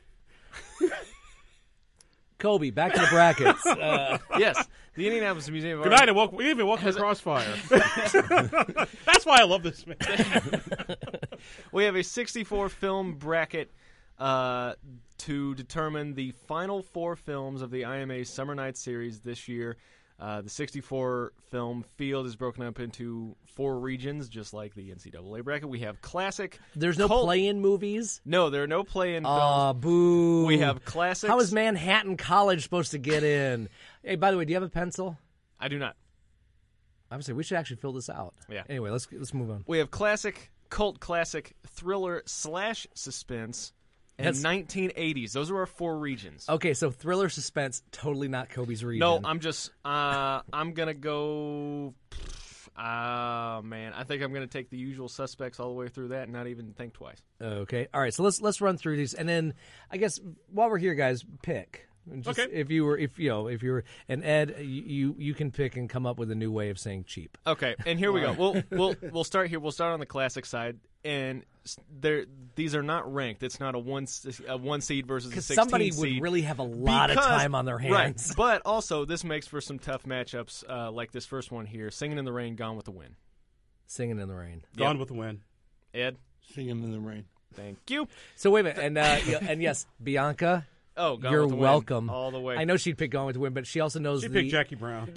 Kobe, back to the brackets. Uh, yes, the Indianapolis Museum of Good Art. night, and welcome, even welcome to Crossfire. That's why I love this man. We have a sixty-four film bracket uh, to determine the final four films of the I M A Summer Night series this year. Uh, the sixty-four film field is broken up into four regions, just like the N C double A bracket. We have classic. There's no cult- play-in movies? No, there are no play-in Aw, films. boo. We have classics. How is Manhattan College supposed to get in? Hey, by the way, do you have a pencil? I do not. I would say we should actually fill this out. Yeah. Anyway, let's let's move on. We have classic, cult classic, thriller slash suspense, and That's- nineteen eighties. Those are our four regions. Okay, so thriller suspense, totally not Kobe's region. No, I'm just. Uh, I'm gonna go. Ah, man, I think I'm gonna take the usual suspects all the way through that, and not even think twice. Okay, all right. So let's let's run through these, and then I guess while we're here, guys, pick. Just Okay. If you were, if you know, if you were, and Ed, you, you you can pick and come up with a new way of saying cheap. Okay, and here we go. We'll we'll we'll start here. We'll start on the classic side, and there these are not ranked. It's not a one a one seed versus a Because sixteen somebody seed. would really have a lot Because- of time on their hands. Right, but also this makes for some tough matchups, uh, like this first one here: "Singing in the Rain," "Gone with the Wind." Singing in the Rain. Gone with the Wind. Ed, Singing in the Rain. Thank you. So wait a minute, and uh, yeah, and yes, Bianca. Oh, Gone you're with the Wind, welcome. all the way. I know she'd pick Gone with the Wind, but she also knows She the. picked Jackie Brown.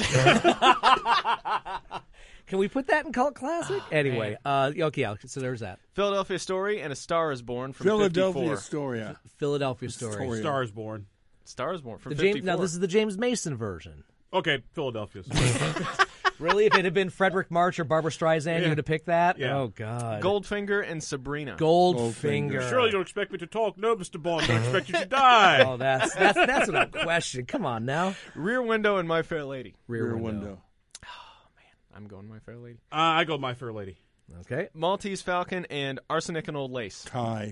Can we put that in cult classic? anyway, uh, okay, yeah, so there's that. Philadelphia Story and A Star Is Born from Philadelphia fifty-four. Astoria. Philadelphia Story. Astoria. Star is Born. Star Is Born from The fifty-four. James, now this is the James Mason version. Okay, Philadelphia. Really? If it had been Frederick March or Barbara Streisand, Yeah. you would have picked that? Yeah. Oh, God. Goldfinger and Sabrina. Goldfinger. Surely you don't expect me to talk. No, Mister Bond, I don't expect you to die. Oh, that's that's that's without question. Come on now. Rear Window and My Fair Lady. Rear, Rear window. window. I'm going My Fair Lady. Uh, I go My Fair Lady. Okay. Maltese Falcon and Arsenic and Old Lace. Tie.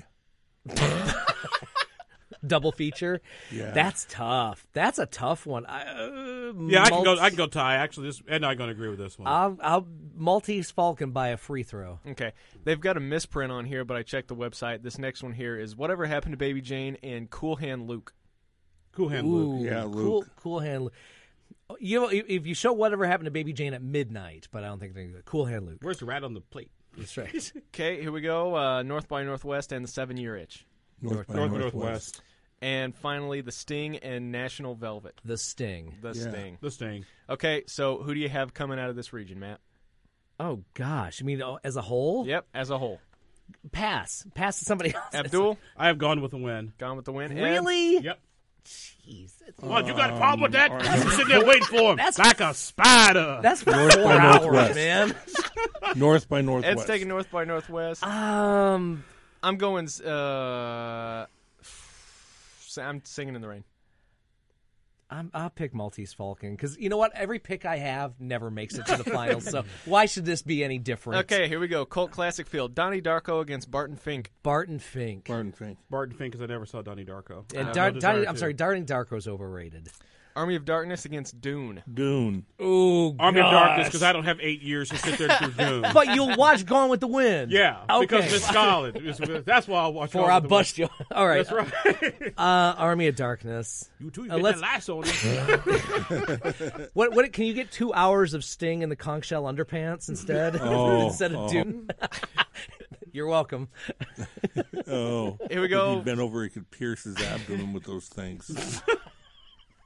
Double feature. Yeah. That's tough. That's a tough one. I, uh, Yeah, I can Mal- go. I can go tie. Actually, this Ed and I are going to agree with this one. I'll, I'll Maltese Falcon by a free throw. Okay. They've got a misprint on here, but I checked the website. This next one here is Whatever Happened to Baby Jane and Cool Hand Luke. Cool Hand Ooh, Luke. Yeah, Cool, Luke. cool hand. Luke. You know, if if you show Whatever Happened to Baby Jane at midnight, but I don't think they Cool Hand Luke. Where's the rat on the plate? That's right. Okay, here we go. Uh, North by Northwest and The Seven Year Itch. North by North Northwest. Northwest. And finally, The Sting and National Velvet. The Sting. The Yeah. Sting. The Sting. Okay, so who do you have coming out of this region, Matt? Oh gosh, I mean, oh, as a whole, Yep, as a whole. pass, pass to somebody else. Abdul, I have Gone with the Wind. Gone with the Wind. Ed? Really? Yep. Jeez, that's, What, you got a problem with that? all I'm sitting there waiting for him. That's- like a spider. that's for North four by hours, Northwest. man. North by Northwest. Ed's taking North by Northwest. Um, I'm going. Uh, I'm Singing in the Rain. I'm, I'll pick Maltese Falcon because you know what? Every pick I have never makes it to the finals. So why should this be any different? Okay, here we go. Cult classic field. Donnie Darko against Barton Fink. Barton Fink. Barton Fink. Barton Fink, because I never saw Donnie Darko. And I have Dar- no desire Donnie, I'm to. sorry, Darling Darko's overrated. Army of Darkness against Dune. Dune. Ooh, Army of Darkness, because I don't have eight years to sit there and do Doom. But you'll watch Gone with the Wind. Yeah, okay. because Miss Scarlet. That's why I'll watch Before Gone I with the Wind. bust you. All right. That's right. Uh, Army of Darkness. You too. You Uh, get let's- that lasso on you. What? What? Can you get two hours of Sting in the conch shell underpants instead? Oh, instead of oh. Dune. You're welcome. Oh. Here we go. If he'd been over, he could pierce his abdomen with those things.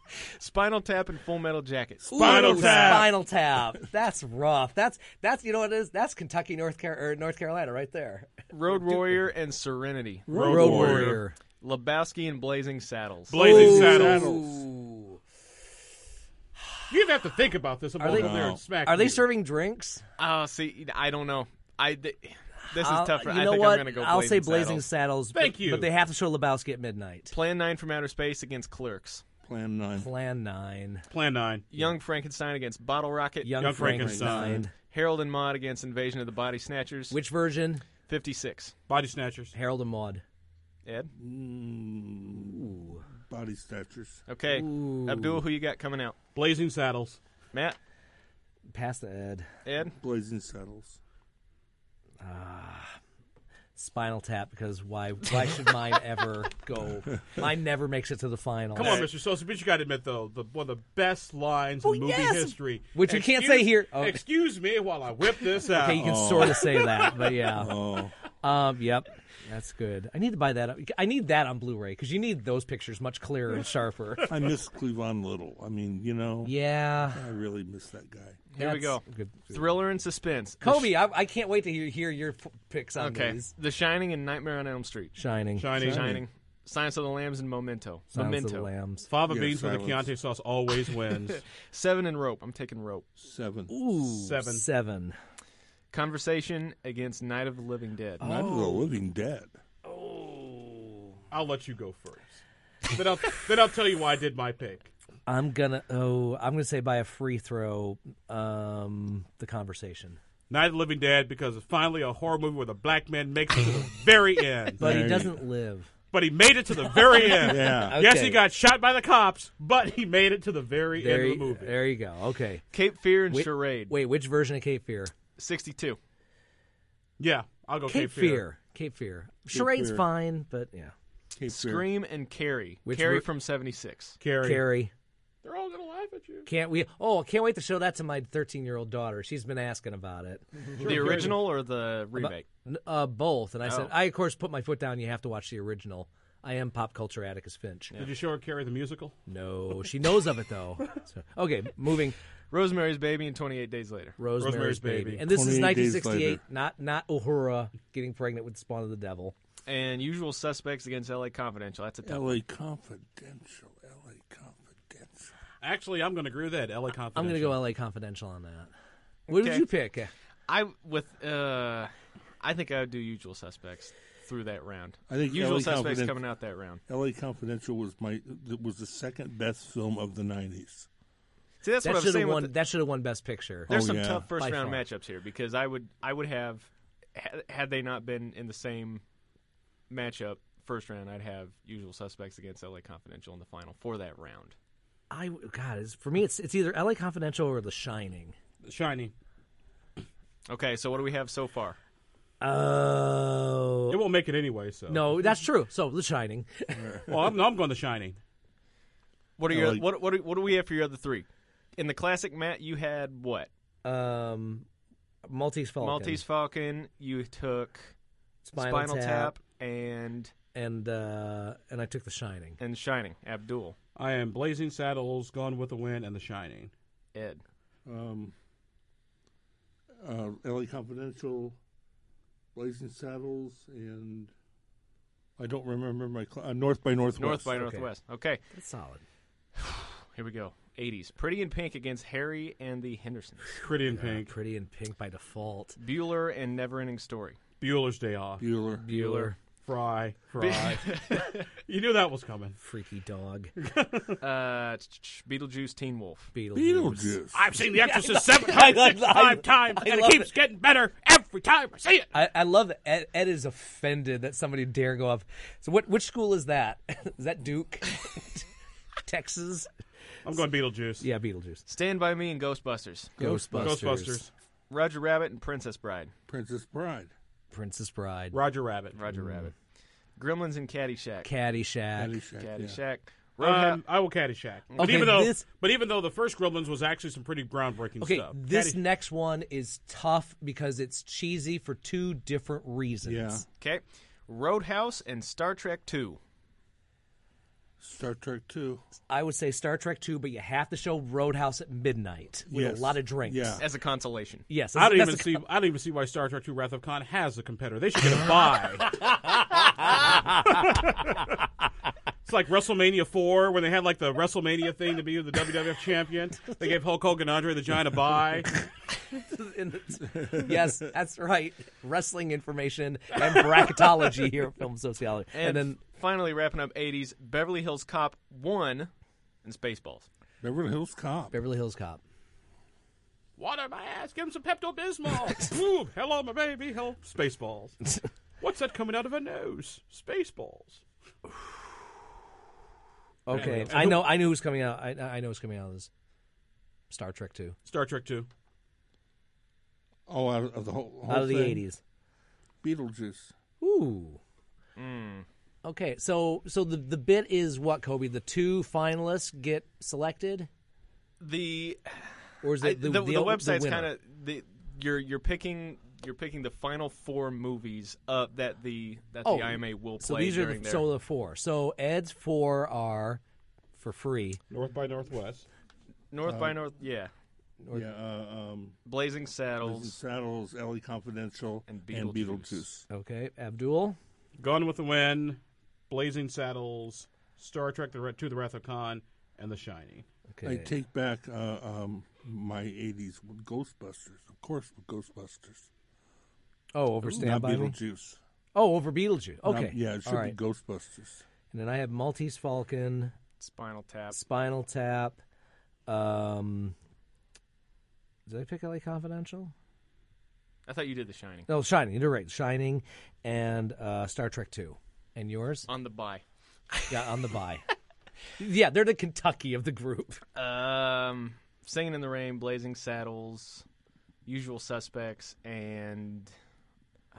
Spinal Tap and Full Metal Jacket. Spinal Ooh, Tap. Spinal Tap. That's rough. That's that's you know what it is. That's Kentucky, North Car- or North Carolina, right there. Road Warrior and Serenity. Road, Road Warrior. Warrior. Lebowski and Blazing Saddles. Blazing Ooh. Saddles. You even have to think about this. I'm Are going they, over there and smack are they you. serving drinks? Oh, see, I don't know. I th- this is I'll- tough. For, You I know think what? I'm going to go. I'll Blazing say Blazing Saddles. Saddles. Thank but, you. But they have to show Lebowski at midnight. Plan nine from Outer Space against Clerks. Plan nine. Plan nine. Plan nine. Young Frankenstein against Bottle Rocket. Young, Young Frankenstein. Frankenstein. Harold and Maude against Invasion of the Body Snatchers. Which version? fifty-six. Body Snatchers. Harold and Maude. Ed? Mm, body Snatchers. Okay. Ooh. Abdul, who you got coming out? Blazing Saddles. Matt? Pass the Ed. Ed? Blazing Saddles. Spinal Tap, because why why should mine ever go? Mine never makes it to the final. Come on, Mister Sosa, but you got to admit, though, the, one of the best lines Oh, in movie yes! history. Which you can't say here. Oh. Excuse me while I whip this out. Okay, you can Oh. sort of say that, but yeah. Oh. Um, yep, that's good. I need to buy that. I need that on Blu-ray because you need those pictures much clearer and sharper. I miss Cleavon Little. I mean, you know. Yeah. I really miss that guy. Here we That's go. good. Thriller and suspense. The Kobe, I, I can't wait to hear, hear your f- picks on Okay. these. The Shining and Nightmare on Elm Street. Shining. Shining. Shining. Silence of the Lambs and Memento. Silence Memento. of the Lambs. Fava Yeah, beans with the silence. Chianti sauce always wins. Seven and Rope. I'm taking Rope. Seven. Ooh, Seven. Seven. Conversation against Night of the Living Dead. Night of the Living Dead. I'll let you go first. Then I'll, then I'll tell you why I did my pick. I'm gonna. Oh, I'm gonna say by a free throw. Um, the Conversation. Night of the Living Dead, because it's finally a horror movie where the black man makes it to the very end. But he There you doesn't live. But he made it to the very end. Yeah. Yes, Okay. he got shot by the cops, but he made it to the very There, end you, of the movie. there you go. Okay. Cape Fear and Wait- Charade. Wait, which version of Cape Fear? sixty-two. Yeah, I'll go Cape, Cape, Fear. Cape Fear. Charade's Fear. fine, but yeah. Cape Fear. Scream and Carrie. Which Carrie ver- from seventy-six. Carrie. Carrie. They're all going to laugh at you. Can't we? Oh, can't wait to show that to my thirteen-year-old daughter. She's been asking about it. The original or the remake? N- Uh, both. And I said, Oh. I of course put my foot down. You have to watch the original. I am pop culture Atticus Finch. Did you show her Carrie the musical? No, she knows of it though. So, okay, moving. Rosemary's Baby and twenty-eight Days Later. Rosemary's, Rosemary's Baby. Baby. And this is twenty-eight nineteen days sixty-eight, later. not not Uhura getting pregnant with the spawn of the devil. And Usual Suspects against L A Confidential. That's a tough L one. A Confidential. L A Confidential. Actually, I'm going to agree with that. L A Confidential. I'm going to go L A Confidential on that. What Okay. did you pick? I with uh, I think I would do Usual Suspects through that round. I think Usual L A Suspects Confident- coming out that round. L A Confidential was my was the second best film of the nineties. See, that's that what I was should saying. have with won. the- That should have won Best Picture. There's Oh, some yeah. tough first By round far. matchups here because I would I would have had- had they not been in the same matchup first round, I'd have Usual Suspects against L A Confidential in the final for that round. I God, it's, for me, it's it's either L A Confidential or The Shining. The Shining. Okay, so what do we have so far? Oh, It won't make it anyway, so. no, that's true. So The Shining. Well, I'm, I'm going The Shining. What are your like- what what do, what do we have for your other three? In the classic, Matt, you had what? Um, Maltese Falcon. Maltese Falcon. You took Spinal, Spinal Tap, Tap and and uh, and I took The Shining. and Shining. Abdul, I am Blazing Saddles, Gone with the Wind, and The Shining. Ed. Um, uh, L A Confidential, Blazing Saddles, and I don't remember my cl- uh, North by Northwest. North by Okay. Northwest. Okay, That's solid. here we go. eighties. Pretty in Pink against Harry and the Hendersons. Pretty in Pink. Pretty in Pink by default. Bueller and Neverending Story. Bueller's Day Off. Bueller. Bueller. Fry. Fry. You knew that was coming. Freaky dog. Uh, ch- ch- Beetlejuice, Teen Wolf. Beetlejuice. Beetlejuice. I've seen The Exorcist seven I- I- times, I- five times, I and love it keeps it. getting better every time I see it. I, I love that Ed, Ed is offended that somebody dare go up. So what? Which school is that? Is that Duke? Texas? I'm going Beetlejuice. Yeah, Beetlejuice. Stand By Me and Ghostbusters. Ghostbusters. Ghostbusters. Roger Rabbit and Princess Bride. Princess Bride. Princess Bride. Roger Rabbit. Roger Rabbit. Gremlins and Caddyshack. Caddyshack. Caddyshack. yeah. Caddyshack. Roadhouse. Um, I will Caddyshack. But Okay, even though, this- but even though the first Gremlins was actually some pretty groundbreaking Okay, stuff. this Caddy- next one is tough because it's cheesy for two different reasons. Yeah. Okay. Roadhouse and Star Trek two. Star Trek two. I would say Star Trek two, but you have to show Roadhouse at midnight with Yes. a lot of drinks. Yeah. As a consolation. Yes. I don't that's even a see. con- I don't even see why Star Trek two: Wrath of Khan has a competitor. They should get a bye. It's like WrestleMania four when they had like the WrestleMania thing to be the W W F champion. They gave Hulk Hogan and Andre the Giant a bye. In the- yes, that's right. Wrestling information and bracketology here at Film Sociology. And, And, then finally, wrapping up eighties, Beverly Hills Cop one and Spaceballs. Beverly Hills Cop. Beverly Hills Cop. Water my ass. Give him some Pepto Bismol. Ooh, hello, my baby. Hello, Spaceballs. What's that coming out of her nose? Spaceballs. Okay, And I who- know. I knew who's coming out. I, I know who's coming out of this. Star Trek two. Star Trek two. Oh, out of the whole, whole Out of the thing? eighties. Beetlejuice. Ooh. Mm. Okay, so so the the bit is what, Kobe? The two finalists get selected, The or is I, it the, the, the, the, website's winner? kind of the you're you're picking you're picking the final four movies uh, that the that Oh, the I M A will play so these are during the, their so the four. So Ed's four are for free. North by Northwest. North Uh, by North, yeah. Yeah, uh, um, Blazing Saddles, Blazing Saddles, L A Confidential, and and Beetlejuice. Beetlejuice. Okay, Abdul. Gone with the Wind, Blazing Saddles, Star Trek: The Re- To the Wrath of Khan, and The Shining. Okay. I take back uh, um, my eighties with Ghostbusters. Of course, with Ghostbusters. Oh, over Stand Not By Me? Beetlejuice. Oh, over Beetlejuice. Not- Okay. yeah, it should All be right. Ghostbusters. And then I have Maltese Falcon, Spinal Tap. Spinal Tap. Um, did I pick L A Confidential? I thought you did The Shining. No, Shining. You're right. Shining and uh, Star Trek two. And yours? On the bye. Yeah, on the bye. Yeah, they're the Kentucky of the group. Um, Singing in the Rain, Blazing Saddles, Usual Suspects, and uh,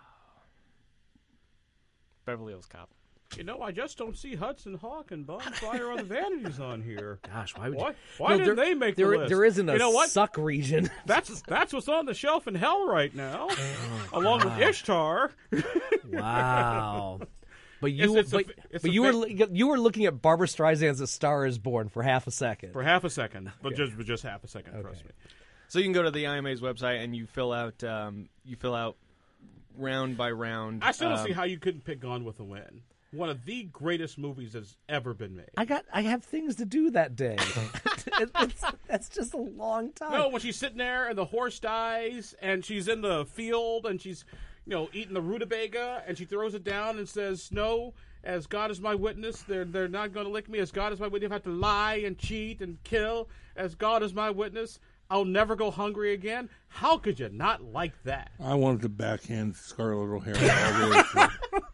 Beverly Hills Cop. You know, I just don't see Hudson Hawk and Bonfire on the Vanities on here. Gosh, why would Why, you? why No, didn't there- they make there, the list? There isn't a you know what? suck region. That's that's what's on the shelf in hell right now, Oh, along with Ishtar. Wow. But you, It's- it's a- but, it's but a you fa- were li- you were looking at Barbra Streisand's "A Star Is Born" for half a second. For half a second, but just but just half a second. Trust me. So you can go to the I M A's website and you fill out um, you fill out round by round. I still don't um, see how you couldn't pick Gone with the Wind. One of the greatest movies that's ever been made. I got I have things to do that day. It- it's, that's just a long time. No, when she's sitting there and the horse dies and she's in the field and she's, you know, eating the rutabaga and she throws it down and says, "No, as God is my witness, they're they're not going to lick me. As God is my witness, I have to lie and cheat and kill. As God is my witness, I'll never go hungry again." How could you not like that? I wanted to backhand Scarlett O'Hara all the way through.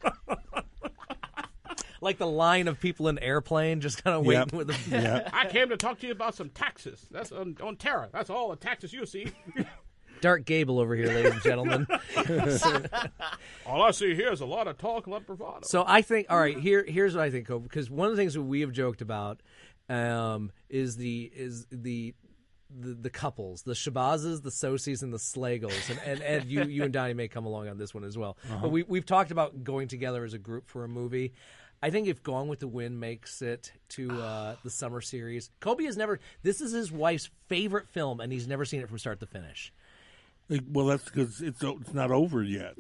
Like the line of people in airplane just kind of Yep. waiting with the. Yep. I came to talk to you about some taxes. That's on, on Terra. That's all the taxes you see. Dark Gable over here, ladies and gentlemen. All I see here is a lot of talk, a lot of bravado. So I think, all right, here here's what I think, Kobe, because one of the things that we have joked about um, is the is the. The, the couples, the Shabazes, the Sosis, and the Slagles, and, and Ed, you you and Donnie may come along on this one as well. Uh-huh. But we we've talked about going together as a group for a movie. I think if Gone with the Wind makes it to uh, the summer series, Kobe has never. This is his wife's favorite film, and he's never seen it from start to finish. Like, well, that's because it's it's not over yet.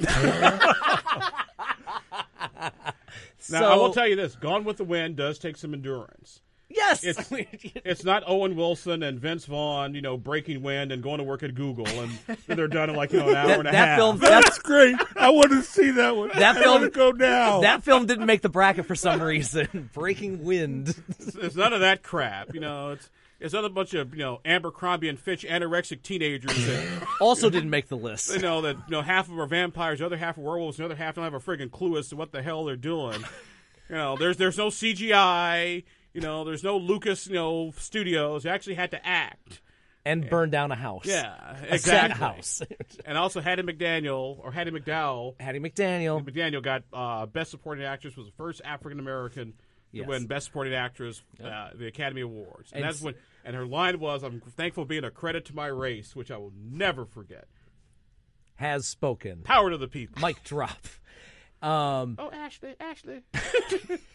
Now, So- I will tell you this. Gone with the Wind does take some endurance. Yes! It's, it's not Owen Wilson and Vince Vaughn, you know, breaking wind and going to work at Google, and then they're done in like, you know, an hour That- and a that half. film- That's great. I want to see that one. That I film want to go now. That film didn't make the bracket for some reason. Breaking Wind. It's, it's none of that crap, you know. It's it's not a bunch of, you know, Abercrombie and Fitch anorexic teenagers that Also didn't make the list. you know that you know half of them are vampires, the other half are werewolves, and the other half don't have a friggin' clue as to what the hell they're doing. You know, there's there's no C G I. You know, there's no Lucas, you know, studios. You actually had to act. And burn down a house. Yeah, A exactly. set house. And also Hattie McDaniel, or Hattie McDowell. Hattie McDaniel. McDaniel got uh, Best Supporting Actress, was the first African-American Yes. to win Best Supporting Actress, uh, the Academy Awards. And, And that's s- when, and her line was, "I'm thankful for being a credit to my race," which I will never forget. Has spoken. Power to the people. Mic drop. Um, Oh, Ashley, Ashley.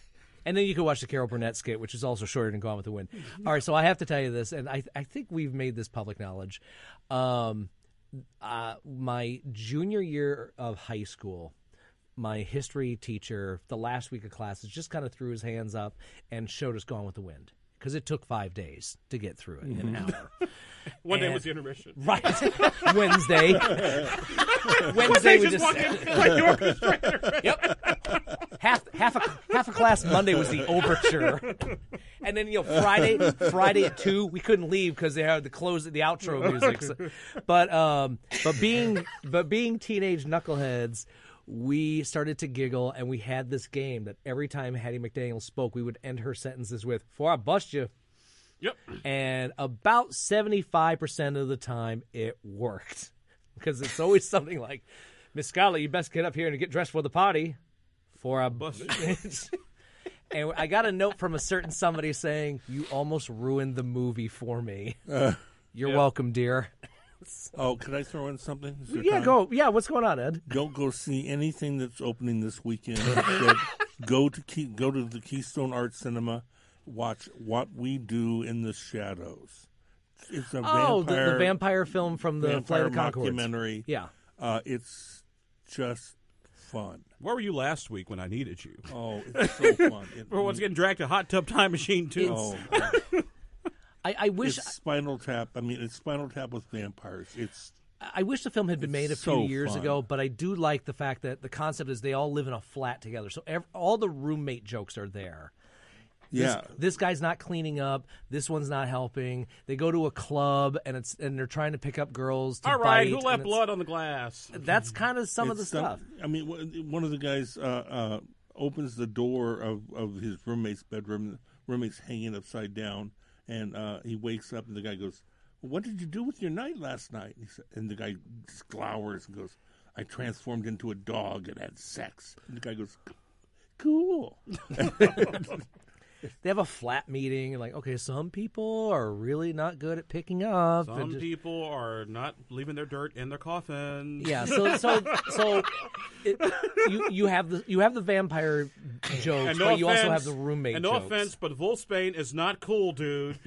And then you can watch the Carol Burnett skit, which is also shorter than Gone with the Wind. All right, so I have to tell you this, and I I think we've made this public knowledge. Um, uh, my junior year of high school, my history teacher, the last week of classes, just kind of threw his hands up and showed us Gone with the Wind. Because it took five days to get through it, mm-hmm. an hour. One and, day was the intermission. Right. Wednesday. Wednesday we just... just Yep. Half half a half a class Monday was the overture. And then, you know, Friday Friday at two, we couldn't leave because they had the close the outro music. So, but um but being but being teenage knuckleheads, we started to giggle, and we had this game that every time Hattie McDaniel spoke, we would end her sentences with, "Before I bust you." Yep. And about seventy-five percent of the time, it worked. Because it's always something like, "Miss Scarlett, you best get up here and get dressed for the party. Before I bust you." And I got a note from a certain somebody saying, "You almost ruined the movie for me." Uh, You're yeah. welcome, dear. Oh, can I throw in something? Yeah, time? go. Yeah, what's going on, Ed? Don't go see anything that's opening this weekend. Instead, go to Key, go to the Keystone Art Cinema. Watch What We Do in the Shadows. It's a oh, vampire, the, the vampire film from the vampire Flight of Conchords. Documentary. Yeah, uh, it's just fun. Where were you last week when I needed you? Oh, it's so fun. It, We're once getting dragged to Hot Tub Time Machine too. Oh, I, I wish it's Spinal Tap. I mean, it's Spinal Tap with vampires. It's. I wish the film had been made a so few years fun. ago, but I do like the fact that the concept is they all live in a flat together, so every, all the roommate jokes are there. Yeah, this, this guy's not cleaning up. This one's not helping. They go to a club and it's and they're trying to pick up girls. To all right, bite, who left blood on the glass? That's kind of some it's of the some, stuff. I mean, one of the guys uh, uh, opens the door of, of his roommate's bedroom. The roommate's hanging upside down, and uh, he wakes up, and the guy goes, "Well, what did you do with your night last night?" And, he said, and the guy just glowers and goes, "I transformed into a dog and had sex." And the guy goes, "Cool." They have a flat meeting, and like, okay, some people are really not good at picking up. Some just, people are not leaving their dirt in their coffin. Yeah, so so so it, you you have the you have the vampire jokes, no but you offense, also have the roommate and no jokes. offense, but Wolfsbane is not cool, dude.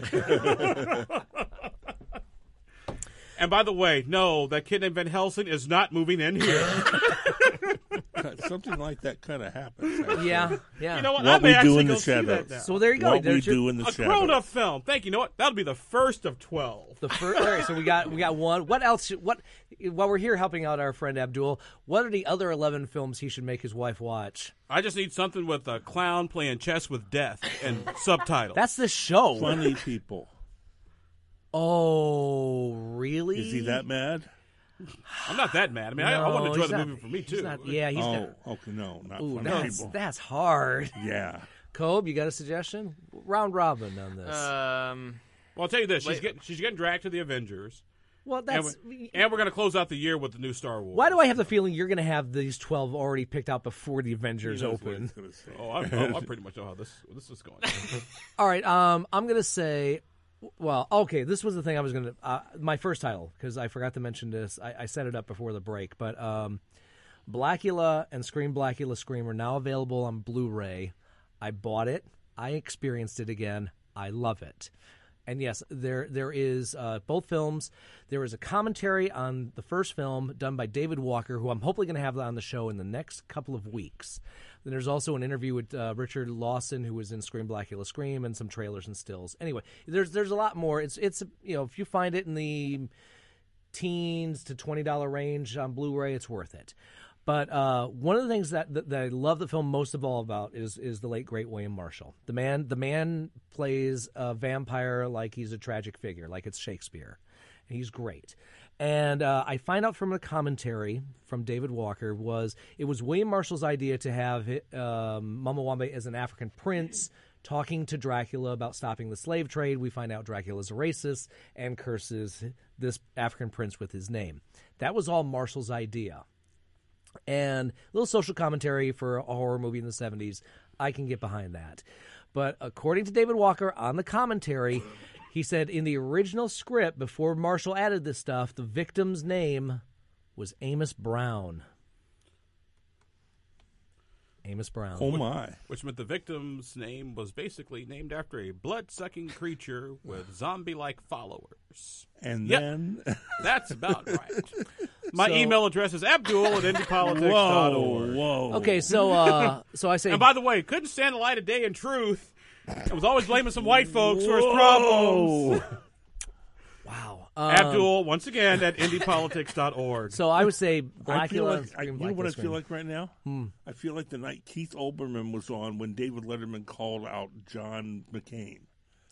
And by the way, no, that kid named Van Helsing is not moving in here. Something like that kind of happens. Actually. Yeah, yeah. You know what? What I may We actually Do in go the see that Shadows. now. So there you go. What There's We your, Do in the a Shadows. grown-up film. Thank you. You know what? That'll be the first of twelve. The first. All right, so we got we got one. What else? Should, what? While we're here helping out our friend Abdul, what are the other eleven films he should make his wife watch? I just need something with a clown playing chess with death and subtitles. That's the show. Funny People. Oh, really? Is he that mad? I'm not that mad. I mean, no, I, I want to enjoy the not, movie for me, he's too. Not, yeah, he's oh, not. okay, no, not Ooh, Funny that's, People. That's hard. Yeah. Cobe, you got a suggestion? Round robin on this. Um, well, I'll tell you this. She's wait. getting, she's getting dragged to the Avengers. Well, that's... And we're, and we're going to close out the year with the new Star Wars. Why do I have the feeling you're going to have these twelve already picked out before the Avengers open? Oh, I, I, I pretty much know how this, this is going. All right, um, I'm going to say... Well, okay, this was the thing I was going to... Uh, my first title, because I forgot to mention this. I, I set it up before the break, but um, Blackula and Scream Blackula Scream are now available on Blu-ray. I bought it. I experienced it again. I love it. And yes, there there is uh, both films. There is a commentary on the first film done by David Walker, who I'm hopefully going to have on the show in the next couple of weeks. Then there's also an interview with uh, Richard Lawson, who was in Scream Blackula Scream, and some trailers and stills. Anyway, there's there's a lot more. It's it's you know if you find it in the teens to twenty dollars range on Blu-ray, it's worth it. But uh, one of the things that, that that I love the film most of all about is is the late great William Marshall. The man the man plays a vampire like he's a tragic figure, like it's Shakespeare. And he's great. And uh, I find out from a commentary from David Walker was it was William Marshall's idea to have um, Mama Wambe as an African prince talking to Dracula about stopping the slave trade. We find out Dracula's a racist and curses this African prince with his name. That was all Marshall's idea. And a little social commentary for a horror movie in the seventies, I can get behind that. But according to David Walker on the commentary, he said in the original script, before Marshall added this stuff, the victim's name was Amos Brown. Amos, Amos Brown. Oh, my. Which meant the victim's name was basically named after a blood-sucking creature with zombie-like followers. And yep. then... That's about right. My So- email address is abdul at indiepolitics dot org. Whoa, whoa. Okay, so uh, so I say... And by the way, couldn't stand the light of day in truth. I was always blaming some white folks for his problems. Wow. Um, Abdul, once again, at indiepolitics dot org. So I would say I feel Blackula. like, I, you know what I feel like right now? Hmm. I feel like the night Keith Olbermann was on when David Letterman called out John McCain.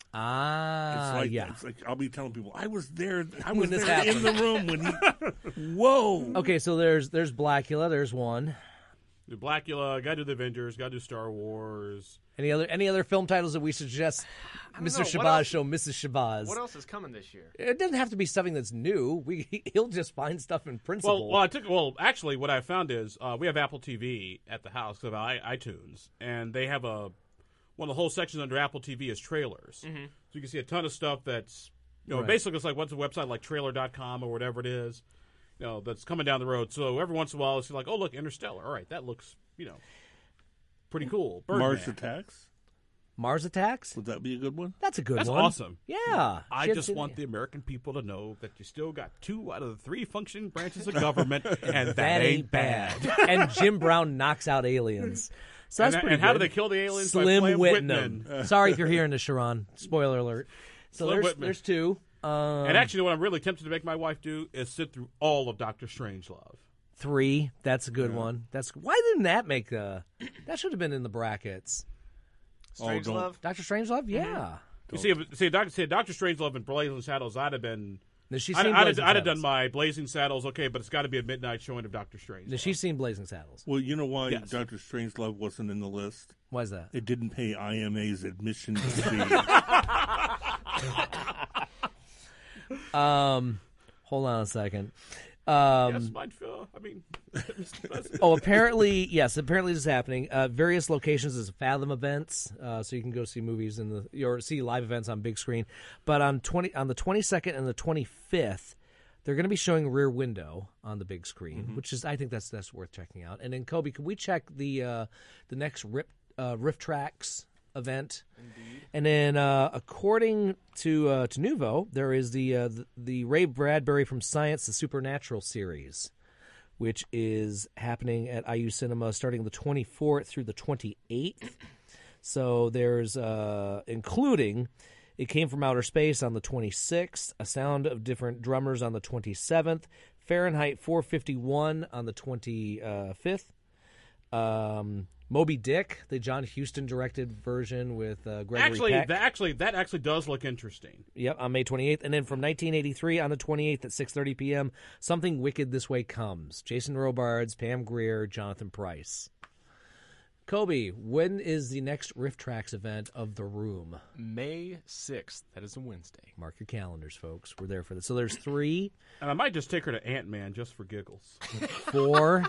Ah, It's like, yeah. it's like I'll be telling people, I was there. I When was this there in happened. the room when he. Whoa. Okay, so there's there's Blackula. There's one. Do Blackula, gotta do the Avengers, gotta do Star Wars. Any other any other film titles that we suggest Mister know. What Shabazz else- show Missus Shabazz? What else is coming this year? It doesn't have to be something that's new. We he'll just find stuff in principle. Well, well, I took. Well, actually, what I found is uh, we have Apple T V at the house, of I, iTunes, and they have a one of the whole sections under Apple T V is trailers. Mhm. So you can see a ton of stuff that's, you know, Right. basically it's like what's a website like trailer dot com or whatever it is, you know, that's coming down the road. So every once in a while it's like, oh look, Interstellar. All right, that looks, you know, pretty cool. Birdman. Mars Attacks. Mars Attacks. Would that be a good one? That's a good That's one. awesome. Yeah. I Shit, just shit, want yeah. the American people to know that you still got two out of the three functioning branches of government, and that, That ain't bad. and Jim Brown knocks out aliens. So And that's that- pretty and how good. do they kill the aliens? By Slim playing Whitman. Whitman. Sorry if you're hearing this, Sharon. Spoiler alert. So Slim there's, Whitman. there's two. Um, And actually, what I'm really tempted to make my wife do is sit through all of Doctor Strangelove. three. That's a good one. That's why didn't that make a? That should have been in the brackets. Strangelove? Doctor Strangelove. Yeah. You see, if- see, Doctor, see, Doctor Strangelove and Blazing Saddles, I'd have been. Has she I'd, seen I'd, Blazing I'd have Saddles? done my Blazing Saddles, okay, but it's got to be a midnight showing of Doctor Strange. Has she seen Blazing Saddles? Well, you know why Yes. Doctor Strangelove wasn't in the list? Why is that? It didn't pay I M A's admission fee. Um, hold on a second. Um, yes, might feel. I mean, oh, apparently, yes. Apparently, this is happening. Uh, various locations is Fathom events, uh, so you can go see movies in the or see live events on big screen. But on twenty on the twenty second and the twenty fifth, they're going to be showing Rear Window on the big screen, Mm-hmm. which is I think that's that's worth checking out. And then Kobe, can we check the uh, the next Rip uh, Riff Tracks event? Indeed. And then, uh, according to uh, to Nuvo, there is the, uh, the the Ray Bradbury from Science: The Supernatural series, which is happening at I U Cinema starting the twenty-fourth through the twenty-eighth. So there's uh, including It Came from Outer Space on the twenty-sixth, A Sound of Different Drummers on the twenty-seventh, Fahrenheit four fifty-one on the twenty-fifth. Um, Moby Dick, the John Huston directed version with uh, Gregory actually, Peck. that actually that actually does look interesting. Yep, on May twenty-eighth. And then from nineteen eighty-three on the twenty-eighth at six thirty p.m., Something Wicked This Way Comes. Jason Robards, Pam Grier, Jonathan Pryce. Kobe, when is the next Riff Tracks event of The Room? May sixth. That is a Wednesday. Mark your calendars, folks. We're there for this. So there's three. And I might just take her to Ant-Man just for giggles. Four.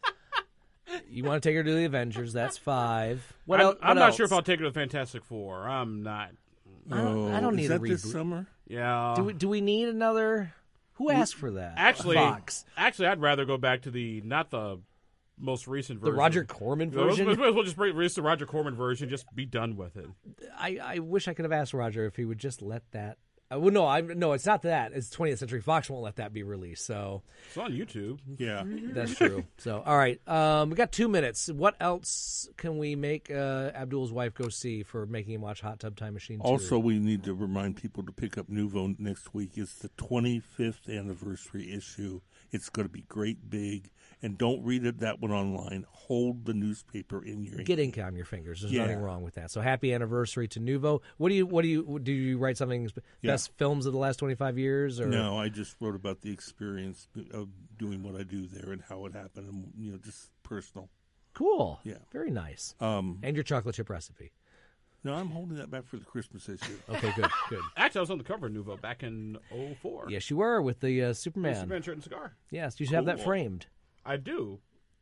You want to take her to the Avengers? That's five. What I'm, el- I'm what not else? sure if I'll take her to the Fantastic Four. I'm not. I don't, I don't Oh, need is a that reboot. this summer? Yeah. Do we, do we need another? Who asked for that? Actually, Fox. actually, I'd rather go back to the not the most recent The version. Roger Corman No, let's- version? let's- We'll just release the Roger Corman version. Just be done with it. I, I wish I could have asked Roger if he would just let that. Uh, well, no, I no, it's not that. It's twentieth Century Fox won't let that be released. So It's on YouTube. Yeah. that's true. So all right, um, we got two minutes. What else can we make uh, Abdul's wife go see for making him watch Hot Tub Time Machine two? Also, we need to remind people to pick up Nuvo next week. It's the twenty-fifth anniversary issue. It's going to be great big. And don't read it that one online. Hold the newspaper in your Get ink on your fingers. There's Yeah. nothing wrong with that. So happy anniversary to Nuvo. What do you? What do you? Do you write something? Yeah. Best films of the last twenty-five years? Or No, I just wrote about the experience of doing what I do there and how it happened, and you know, just personal. Cool. Yeah. Very nice. Um, and your chocolate chip recipe. No, I'm holding that back for the Christmas issue. Okay, good, good. Actually, I was on the cover of Nuvo back in oh four. Yes, you were with the uh, Superman. The Superman shirt and cigar. Yes, you should have that Cool. framed. I do.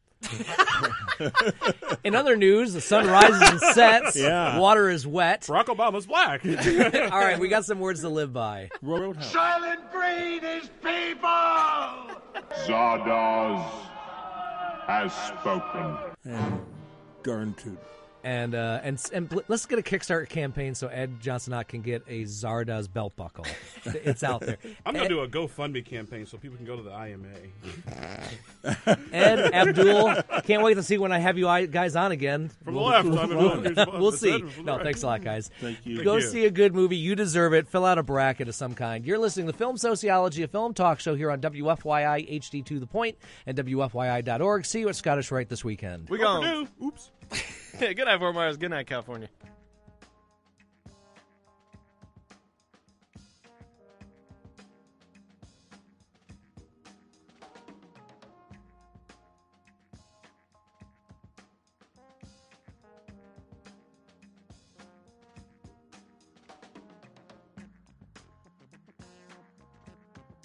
In other news, the sun rises and sets. Yeah. Water is wet. Barack Obama's black. All right, we got some words to live by. Roadhouse. Silent breed is people! Zardoz has spoken. And darn tootin'. And uh, and and let's get a Kickstarter campaign so Ed Johnsonot can get a Zardoz belt buckle. It's out there. I'm going Ed, to do a GoFundMe campaign so people can go to the I M A. Ed, Abdul, can't wait to see when I have you guys on again. From the left. We'll, we'll see. No, thanks a lot, guys. Thank you. Go Thank you. see a good movie. You deserve it. Fill out a bracket of some kind. You're listening to Film Sociology, a film talk show here on W F Y I H D to the Point and W F Y I dot org. See you at Scottish Rite this weekend. We gone. Oops. Good night, Fort Myers. Good night, California.